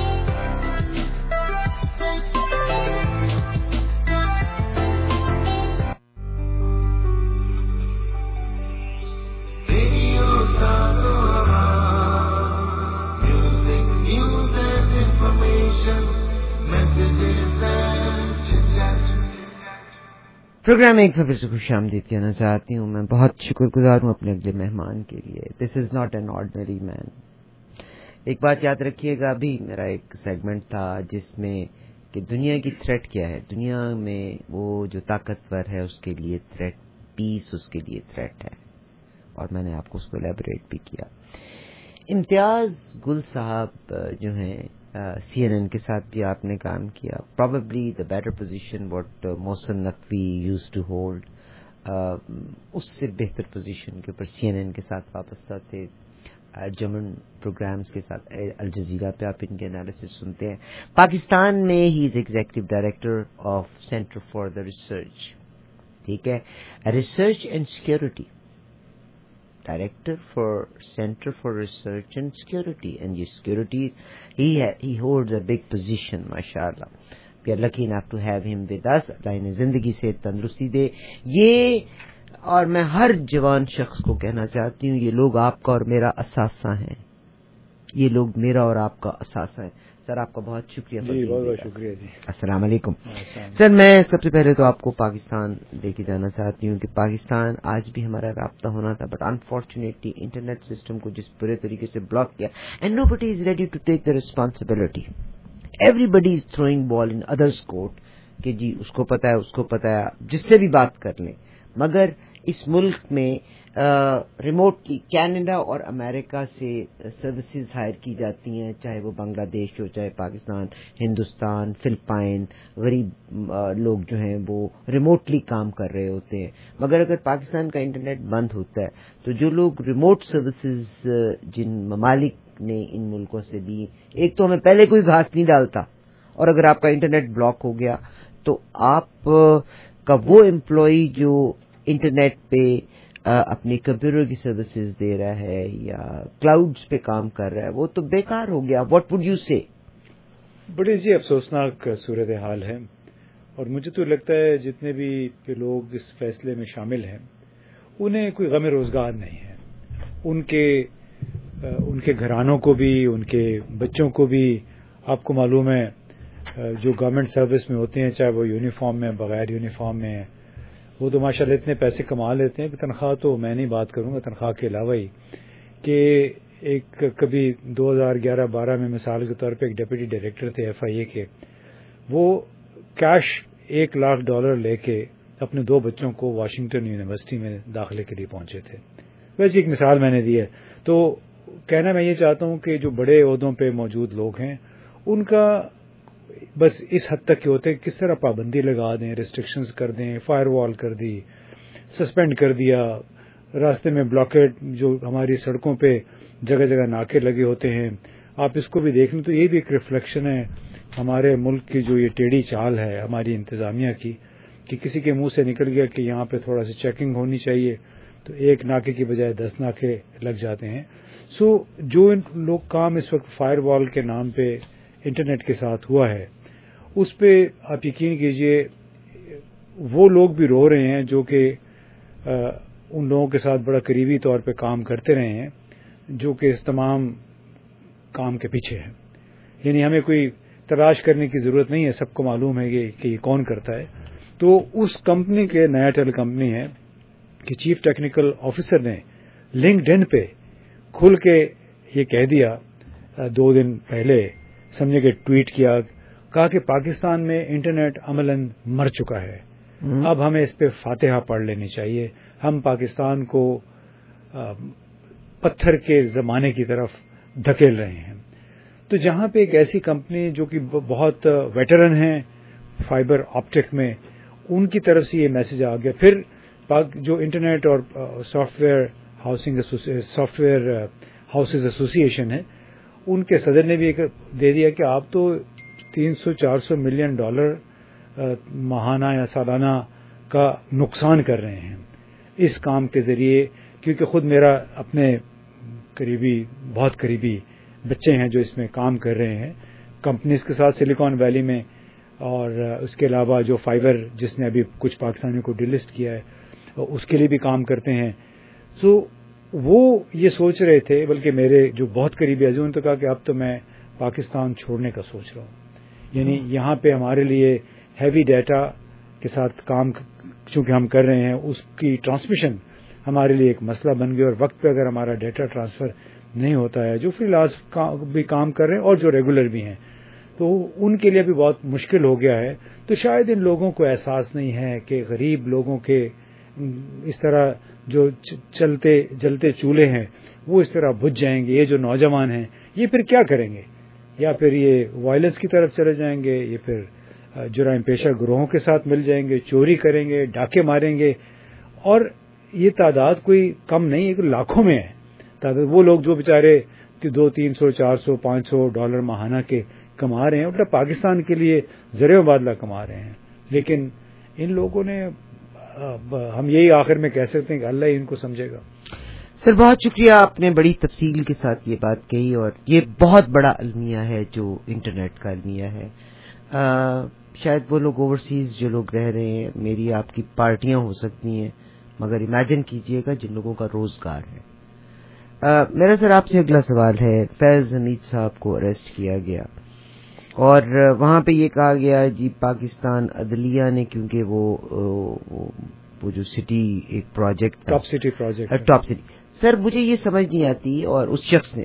Program एक फिर से खुश आमदीद कहना चाहती हूँ। मैं बहुत शुक्रगुजार हूँ अपने अगले मेहमान के लिए। This is not an ordinary man. एक बात याद रखिएगा, अभी मेरा एक सेगमेंट था जिसमें कि दुनिया की थ्रेट क्या है। दुनिया में वो जो ताकतवर है उसके लिए थ्रेट, पीस उसके लिए थ्रेट है, और मैंने आपको उसको एलैबोरेट भी किया। इम्तियाज गुल साहब जो हैं, सी एन एन के साथ भी आपने काम किया। Probably the better position what Mohsin Naqvi used to hold, उससे बेहतर पोजीशन के ऊपर सी एन एन के साथ वाबस्ता थे। जर्मन प्रोग्राम्स के साथ अल जजीरा पे आप इनके एनालिसिस सुनते हैं। पाकिस्तान में he is executive director of center for the research, ठीक है, research and security, Director for Center for Research and Security, and yes, security he ha- he holds a big position, mashallah. We are lucky enough to have him with us. Allah इन्हें जिंदगी से तंदुरुस्ती दे। ये और मैं हर जवान शख्स को कहना चाहती हूँ, ये लोग आपका और मेरा असासा हैं। ये लोग मेरा और आपका असासा है। सर आपका बहुत शुक्रिया। जी बहुत बहुत शुक्रिया जी। अस्सलाम वालेकुम। सर मैं सबसे पहले तो आपको पाकिस्तान लेके जाना चाहती हूँ कि पाकिस्तान आज भी हमारा राब्ता होना था, बट अनफॉर्चुनेटली इंटरनेट सिस्टम को जिस पूरे तरीके से ब्लॉक किया, and nobody is ready to take the responsibility. Everybody is throwing ball in others court कि जी उसको पता है, उसको पता है, जिससे भी बात कर लें। मगर इस मुल्क में रिमोटली कनाडा और अमेरिका से सर्विसेज हायर की जाती हैं, चाहे वो बांग्लादेश हो, चाहे पाकिस्तान, हिंदुस्तान, फिलिपाइन। गरीब लोग जो हैं वो रिमोटली काम कर रहे होते हैं। मगर अगर पाकिस्तान का इंटरनेट बंद होता है तो जो लोग रिमोट सर्विसेज जिन ममालिक ने इन मुल्कों से ली, एक तो हमें पहले कोई घास नहीं डालता, और अगर आपका इंटरनेट ब्लॉक हो गया तो आप का वो एम्प्लॉई जो इंटरनेट पे अपनी कंप्यूटर की सर्विसेज दे रहा है या क्लाउड्स पे काम कर रहा है, वो तो बेकार हो गया। व्हाट वुड यू से? बड़ी जी अफसोसनाक सूरत हाल है, और मुझे तो लगता है जितने भी लोग इस फैसले में शामिल हैं उन्हें कोई गम रोजगार नहीं है। उनके उनके घरानों को भी, उनके बच्चों को भी, आपको मालूम है जो गवर्नमेंट सर्विस में होते हैं, चाहे वो यूनिफॉर्म में, बगैर यूनिफॉर्म में, वो तो माशाल्लाह इतने पैसे कमा लेते हैं कि तनख्वाह तो मैं नहीं बात करूंगा, तनख्वाह के अलावा ही, कि ایک کبھی دو ہزار گیارہ بارہ میں مثال کے طور پہ ایک ڈپٹی ڈائریکٹر تھے ایف آئی اے کے، وہ کیش ایک لاکھ ڈالر لے کے اپنے دو بچوں کو واشنگٹن یونیورسٹی میں داخلے کے لیے پہنچے تھے. ویسے ایک مثال میں نے دی ہے. تو کہنا میں یہ چاہتا ہوں کہ جو بڑے عہدوں پہ موجود لوگ ہیں ان کا بس اس حد تک کہ ہوتے ہیں کس طرح پابندی لگا دیں، ریسٹرکشنز کر دیں، فائر وال کر دی، سسپینڈ کر دیا، راستے میں بلاکیڈ، جو ہماری سڑکوں پہ جگہ جگہ ناکے لگے ہوتے ہیں. آپ اس کو بھی دیکھ لیں تو یہ بھی ایک ریفلیکشن ہے ہمارے ملک کی جو یہ ٹیڑھی چال ہے ہماری انتظامیہ کی، کہ کسی کے منہ سے نکل گیا کہ یہاں پہ تھوڑا سا چیکنگ ہونی چاہیے تو ایک ناکے کی بجائے دس ناکے لگ جاتے ہیں. سو جو لوگ کام اس وقت فائر وال کے نام پہ انٹرنیٹ کے ساتھ ہوا ہے اس پہ آپ یقین کیجئے وہ لوگ بھی رو رہے ہیں جو کہ ان لوگوں کے ساتھ بڑا قریبی طور پہ کام کرتے رہے ہیں جو کہ اس تمام کام کے پیچھے ہیں. یعنی ہمیں کوئی تلاش کرنے کی ضرورت نہیں ہے، سب کو معلوم ہے کہ یہ کون کرتا ہے. تو اس کمپنی کے نیا ٹیل کمپنی ہے کہ چیف ٹیکنیکل آفیسر نے لنکڈ ان پہ کھل کے یہ کہہ دیا دو دن پہلے، سمجھے کہ ٹویٹ کیا، کہا کہ پاکستان میں انٹرنیٹ عملاً مر چکا ہے، اب ہمیں اس پہ فاتحہ پڑھ لینی چاہیے. ہم پاکستان کو پتھر کے زمانے کی طرف دھکیل رہے ہیں. تو جہاں پہ ایک ایسی کمپنی جو کہ بہت ویٹرن ہیں فائبر آپٹک میں، ان کی طرف سے یہ میسج آ گیا. پھر جو انٹرنیٹ اور software housing software houses association ہے ان کے صدر نے بھی ایک دے دیا کہ آپ تو تین سو چار سو ملین ڈالر ماہانہ یا سالانہ کا نقصان کر رہے ہیں اس کام کے ذریعے. کیونکہ خود میرا اپنے قریبی بہت قریبی بچے ہیں جو اس میں کام کر رہے ہیں کمپنیز کے ساتھ سلیکان ویلی میں، اور اس کے علاوہ جو فائبر جس نے ابھی کچھ پاکستانیوں کو ڈیلسٹ کیا ہے اس کے لیے بھی کام کرتے ہیں. سو وہ یہ سوچ رہے تھے، بلکہ میرے جو بہت قریبی عزیزوں نے تو کہا کہ اب تو میں پاکستان چھوڑنے کا سوچ رہا ہوں. یعنی یہاں پہ ہمارے لیے ہیوی ڈیٹا کے ساتھ کام چونکہ ہم کر رہے ہیں اس کی ٹرانسمیشن ہمارے لیے ایک مسئلہ بن گیا، اور وقت پہ اگر ہمارا ڈیٹا ٹرانسفر نہیں ہوتا ہے، جو فری لانس بھی کام کر رہے ہیں اور جو ریگولر بھی ہیں، تو ان کے لیے بھی بہت مشکل ہو گیا ہے. تو شاید ان لوگوں کو احساس نہیں ہے کہ غریب لوگوں کے اس طرح جو چلتے جلتے چولہے ہیں وہ اس طرح بجھ جائیں گے. یہ جو نوجوان ہیں یہ پھر کیا کریں گے؟ یا پھر یہ وائلنس کی طرف چلے جائیں گے، یہ پھر جرائم پیشہ گروہوں کے ساتھ مل جائیں گے، چوری کریں گے، ڈاکے ماریں گے. اور یہ تعداد کوئی کم نہیں ہے، لاکھوں میں ہے تعداد. وہ لوگ جو بیچارے دو تین سو چار سو پانچ سو ڈالر ماہانہ کے کما رہے ہیں، الٹا پاکستان کے لیے زر مبادلہ کما رہے ہیں. لیکن ان لوگوں نے ہم یہی آخر میں کہہ سکتے ہیں کہ اللہ ہی ان کو سمجھے گا. سر بہت شکریہ، آپ نے بڑی تفصیل کے ساتھ یہ بات کہی، اور یہ بہت بڑا المیہ ہے جو انٹرنیٹ کا المیہ ہے. آ, شاید وہ لوگ اوورسیز جو لوگ رہ رہے ہیں، میری آپ کی پارٹیاں ہو سکتی ہیں، مگر امیجن کیجئے گا جن لوگوں کا روزگار ہے. آ, میرا سر آپ سے اگلا سوال ہے. فیض حمید صاحب کو اریسٹ کیا گیا اور وہاں پہ یہ کہا گیا جی پاکستان عدلیہ نے، کیونکہ وہ وہ جو سٹی ایک project top city project top city sir مجھے یہ سمجھ نہیں آتی، اور اس شخص نے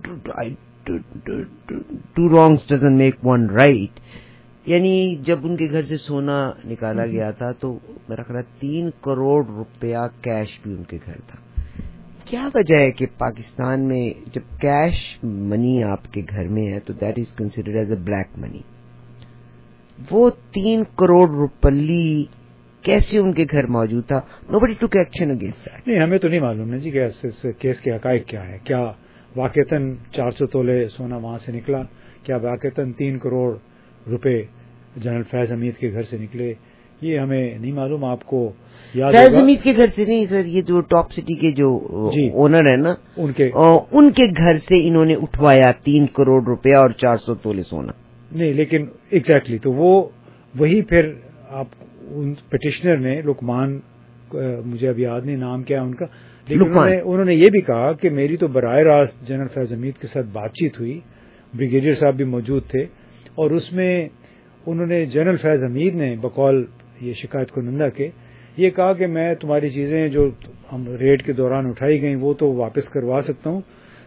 two wrongs doesn't make one right, یعنی جب ان کے گھر سے سونا نکالا گیا تھا تو میرا خیال تین کروڑ روپیہ کیش بھی ان کے گھر تھا. کیا وجہ ہے کہ پاکستان میں جب کیش منی آپ کے گھر میں ہے تو that is considered as a black money, وہ تین کروڑ روپلی کیسے ان کے گھر موجود تھا؟ نوبڈی ٹوک ایکشن اگینسٹ دیٹ. نہیں، ہمیں تو نہیں معلوم ہے جی کہ اس کیس کے حقائق کیا ہے. کیا واقعتاً چار سو تولے سونا وہاں سے نکلا؟ کیا واقعتاً تین کروڑ روپے جنرل فیض حمید کے گھر سے نکلے؟ یہ ہمیں نہیں معلوم. آپ کو یاد فیض حمید کے گھر سے نہیں سر، یہ جو ٹاپ سٹی کے جو اونر ہے نا ان کے ان کے گھر سے انہوں نے اٹھوایا تین کروڑ روپیہ اور چار سو تولے سونا. نہیں لیکن ایگزیکٹلی تو وہ وہی پھر آپ پٹیشنر نے لقمان، مجھے اب یاد نہیں نام کیا ان کا، لیکن انہوں نے, انہوں نے یہ بھی کہا کہ میری تو براہ راست جنرل فیض حمید کے ساتھ بات چیت ہوئی، بریگیڈیئر صاحب بھی موجود تھے، اور اس میں انہوں نے جنرل فیض حمید نے بقول یہ شکایت کنندہ کے یہ کہا کہ میں تمہاری چیزیں جو ہم ریڈ کے دوران اٹھائی گئیں وہ تو واپس کروا سکتا ہوں،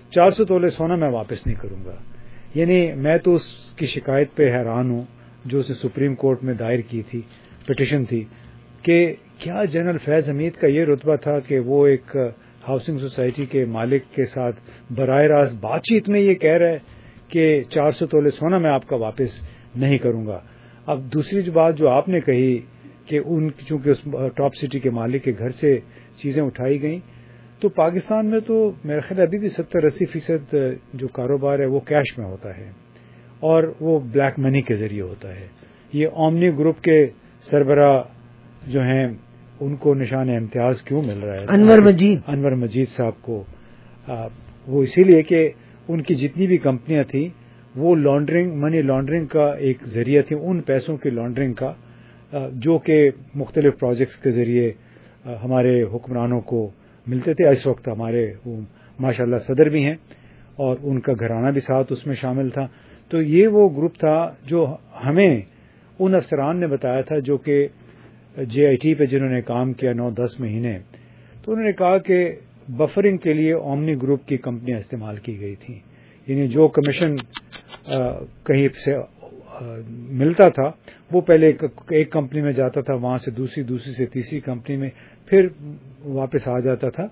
چار سو تولے سونا میں واپس نہیں کروں گا. یعنی میں تو اس کی شکایت پہ حیران ہوں جو اسے سپریم کورٹ میں دائر کی تھی، پٹیشن تھی، کہ کیا جنرل فیض حمید کا یہ رتبہ تھا کہ وہ ایک ہاؤسنگ سوسائٹی کے مالک کے ساتھ براہ راست بات چیت میں یہ کہہ رہا ہے کہ چار سو تولے سونا میں آپ کا واپس نہیں کروں گا. اب دوسری جو بات جو آپ نے کہی کہ ان چونکہ اس ٹاپ سٹی کے مالک کے گھر سے چیزیں اٹھائی گئیں، تو پاکستان میں تو میرا خیال ابھی بھی ستر اسی فیصد جو کاروبار ہے وہ کیش میں ہوتا ہے اور وہ بلیک منی کے ذریعے ہوتا ہے. یہ اومنی گروپ کے سربراہ جو ہیں ان کو نشان امتیاز کیوں مل رہا ہے؟ انور مجید انور مجید صاحب کو آ, وہ اسی لیے کہ ان کی جتنی بھی کمپنیاں تھیں وہ لانڈرنگ منی لانڈرنگ کا ایک ذریعہ تھی، ان پیسوں کی لانڈرنگ کا آ, جو کہ مختلف پروجیکٹس کے ذریعے آ, ہمارے حکمرانوں کو ملتے تھے. اس وقت ہمارے ماشاء اللہ صدر بھی ہیں اور ان کا گھرانہ بھی ساتھ اس میں شامل تھا. تو یہ وہ گروپ تھا جو ہمیں ان افسران نے بتایا تھا جو کہ جے آئی ٹی پہ جنہوں نے کام کیا نو دس مہینے. تو انہوں نے کہا کہ بفرنگ کے لیے اومنی گروپ کی کمپنیاں استعمال کی گئی تھیں. یعنی جو کمیشن کہیں سے ملتا تھا وہ پہلے ایک کمپنی میں جاتا تھا، وہاں سے دوسری دوسری سے تیسری کمپنی میں پھر واپس آ جاتا تھا،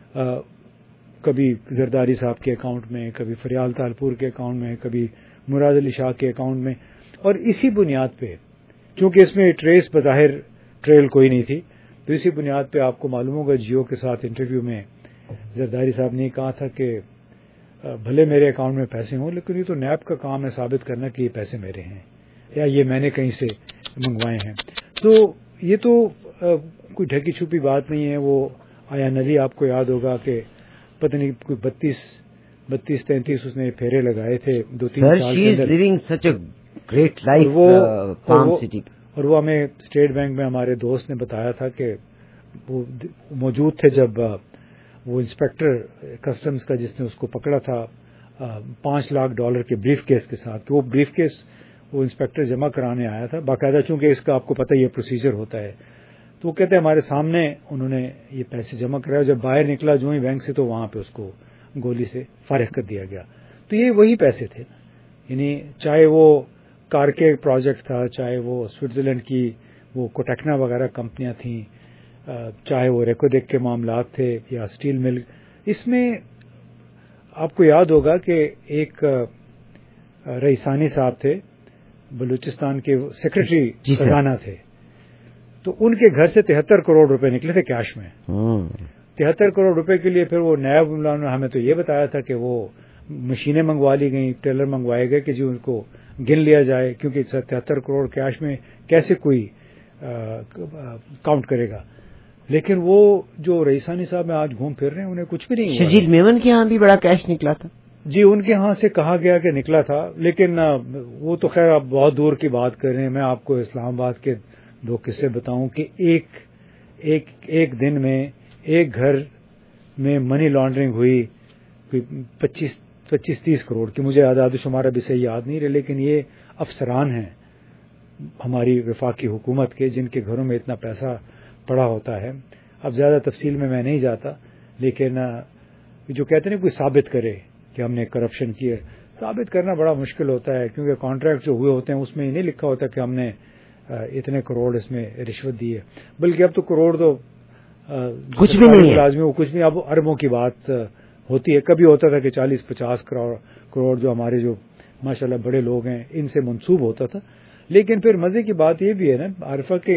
کبھی زرداری صاحب کے اکاؤنٹ میں، کبھی فریال تالپور کے اکاؤنٹ میں، کبھی مراد علی شاہ کے اکاؤنٹ میں. اور اسی بنیاد پہ چونکہ اس میں ٹریس بظاہر ٹریل کوئی نہیں تھی، تو اسی بنیاد پہ آپ کو معلوم ہوگا جیو کے ساتھ انٹرویو میں زرداری صاحب نے کہا تھا کہ بھلے میرے اکاؤنٹ میں پیسے ہوں لیکن یہ تو نیب کا کام ہے ثابت کرنا کہ یہ پیسے میرے ہیں یا یہ میں نے کہیں سے منگوائے ہیں. تو یہ تو کوئی ڈھکی چھپی بات نہیں ہے. وہ آیا نلی آپ کو یاد ہوگا کہ پتہ نہیں کوئی بتیس بتیس تینتیس اس نے پھیرے لگائے تھے دو تین سال کے اندر. Great life farm city. اور وہ ہمیں اسٹیٹ بینک میں ہمارے دوست نے بتایا تھا کہ وہ موجود تھے جب وہ انسپیکٹر کسٹمز کا جس نے اس کو پکڑا تھا پانچ لاکھ ڈالر کے بریف کیس کے ساتھ، کہ وہ بریف کیس وہ انسپیکٹر جمع کرانے آیا تھا باقاعدہ، چونکہ اس کا آپ کو پتہ یہ پروسیجر ہوتا ہے. تو وہ کہتے ہیں ہمارے سامنے انہوں نے یہ پیسے جمع کرائے، جب باہر نکلا جو ہی بینک سے تو وہاں پہ اس کو گولی سے فارغ کر دیا گیا. تو یہ وہی پیسے تھے. یعنی چاہے وہ کار کے پروجیکٹ تھا، چاہے وہ سوئٹزرلینڈ کی وہ کوٹیکنا وغیرہ کمپنیاں تھیں، چاہے وہ ریکوڈیک کے معاملات تھے یا اسٹیل مل. اس میں آپ کو یاد ہوگا کہ ایک رئیسانی صاحب تھے بلوچستان کے سیکرٹری خزانہ تھے، تو ان کے گھر سے تہتر کروڑ روپے نکلے تھے کیش میں. تہتر کروڑ روپے کے لیے پھر وہ نیب نے ہمیں تو یہ بتایا تھا کہ وہ مشینیں منگوا لی گئیں، ٹیلر منگوائے گئے کہ جی ان کو گن لیا جائے، کیونکہ تہتر کروڑ کیش میں کیسے کوئی کاؤنٹ کرے گا. لیکن وہ جو رئیسانی صاحب میں آج گھوم پھر رہے ہیں انہیں کچھ بھی نہیں. شجیل میمن کے ہاں بھی بڑا کیش نکلا تھا. جی ان کے ہاں سے کہا گیا کہ نکلا تھا، لیکن وہ تو خیر آپ بہت دور کی بات کر رہے ہیں. میں آپ کو اسلام آباد کے دو قصے بتاؤں کہ ایک ایک ایک دن میں ایک گھر میں منی لانڈرنگ ہوئی پچیس پچیس تیس کروڑ کی. مجھے اعداد و شمار ابھی سے یاد نہیں رہے، لیکن یہ افسران ہیں ہماری وفاقی حکومت کے جن کے گھروں میں اتنا پیسہ پڑا ہوتا ہے. اب زیادہ تفصیل میں میں نہیں جاتا، لیکن جو کہتے ہیں کوئی ثابت کرے کہ ہم نے کرپشن کی ہے، ثابت کرنا بڑا مشکل ہوتا ہے، کیونکہ کانٹریکٹ جو ہوئے ہوتے ہیں اس میں یہ نہیں لکھا ہوتا کہ ہم نے اتنے کروڑ اس میں رشوت دی ہے. بلکہ اب تو کروڑ تو کچھ بھی نہیں لازمی، وہ کچھ نہیں، اب اربوں کی بات ہوتی ہے. کبھی ہوتا تھا کہ چالیس پچاس کروڑ کروڑ جو ہمارے جو ماشاءاللہ بڑے لوگ ہیں ان سے منسوب ہوتا تھا. لیکن پھر مزے کی بات یہ بھی ہے نا عارفہ کہ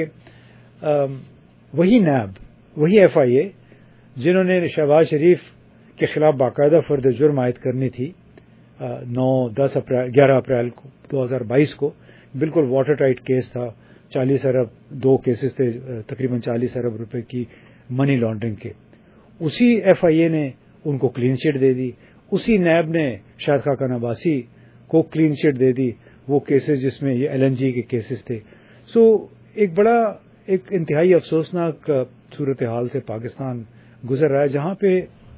وہی نیب وہی ایف آئی اے جنہوں نے شہباز شریف کے خلاف باقاعدہ فرد جرم عائد کرنی تھی نو دس اپریل گیارہ اپریل کو دو ہزار بائیس کو، بالکل واٹر ٹائٹ کیس تھا، چالیس ارب دو کیسز تھے تقریباً چالیس ارب روپے کی منی لانڈرنگ کے. اسی ایف آئی اے نے ان کو کلین چٹ دے دی، اسی نیب نے شاہد خاقان عباسی کو کلین چٹ دے دی، وہ کیسز جس میں یہ ایل این جی کے کیسز تھے. سو ایک بڑا ایک انتہائی افسوسناک صورتحال سے پاکستان گزر رہا ہے، جہاں پہ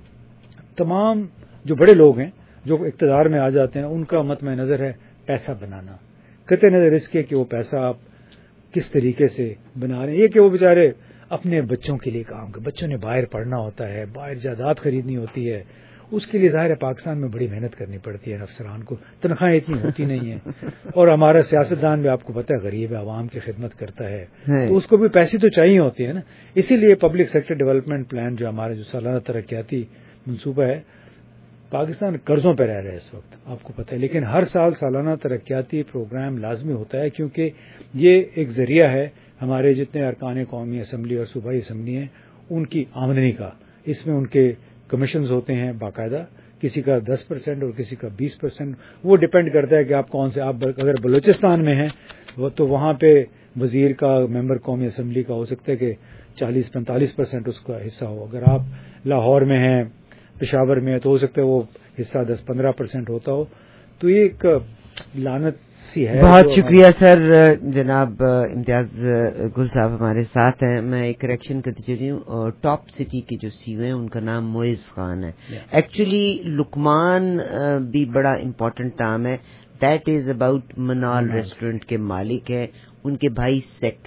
تمام جو بڑے لوگ ہیں جو اقتدار میں آ جاتے ہیں ان کا مطمع نظر ہے پیسہ بنانا. قطع نظر اس کے کہ وہ پیسہ آپ کس طریقے سے بنا رہے ہیں. یہ کہ وہ بیچارے اپنے بچوں کے لیے کام کریں، بچوں نے باہر پڑھنا ہوتا ہے، باہر جائیداد خریدنی ہوتی ہے، اس کے لیے ظاہر ہے پاکستان میں بڑی محنت کرنی پڑتی ہے افسران کو, تنخواہیں اتنی ہوتی نہیں ہیں, اور ہمارا سیاستدان بھی آپ کو پتہ ہے غریب ہے, عوام کی خدمت کرتا ہے, تو اس کو بھی پیسے تو چاہیے ہوتے ہیں نا. اسی لیے پبلک سیکٹر ڈیولپمنٹ پلان جو ہمارا جو سالانہ ترقیاتی منصوبہ ہے, پاکستان قرضوں پہ رہ رہا ہے اس وقت, آپ کو پتہ ہے, لیکن ہر سال سالانہ ترقیاتی پروگرام لازمی ہوتا ہے, کیونکہ یہ ایک ذریعہ ہے ہمارے جتنے ارکان قومی اسمبلی اور صوبائی اسمبلی ہیں ان کی آمدنی کا. اس میں ان کے کمیشنز ہوتے ہیں باقاعدہ, کسی کا دس پرسینٹ اور کسی کا بیس پرسینٹ, وہ ڈپینڈ کرتا ہے کہ آپ کون سے, آپ اگر بلوچستان میں ہیں تو وہاں پہ وزیر کا, ممبر قومی اسمبلی کا ہو سکتا ہے کہ چالیس پینتالیس پرسینٹ اس کا حصہ ہو. اگر آپ لاہور میں ہیں, پشاور میں ہے, تو ہو سکتا ہے وہ حصہ دس پندرہ پرسینٹ ہوتا ہو. تو یہ ایک لعنت سی ہے. بہت شکریہ سر. جناب امتیاز گل صاحب ہمارے ساتھ ہیں. میں ایک کریکشن کرتی چلی ہوں, ٹاپ سٹی کے جو سی او ہیں ان کا نام معز خان ہے. ایکچولی لکمان بھی بڑا امپورٹنٹ نام ہے. That is about Monal restaurant کے مالک ہیں. ان کے بھائی سیکٹ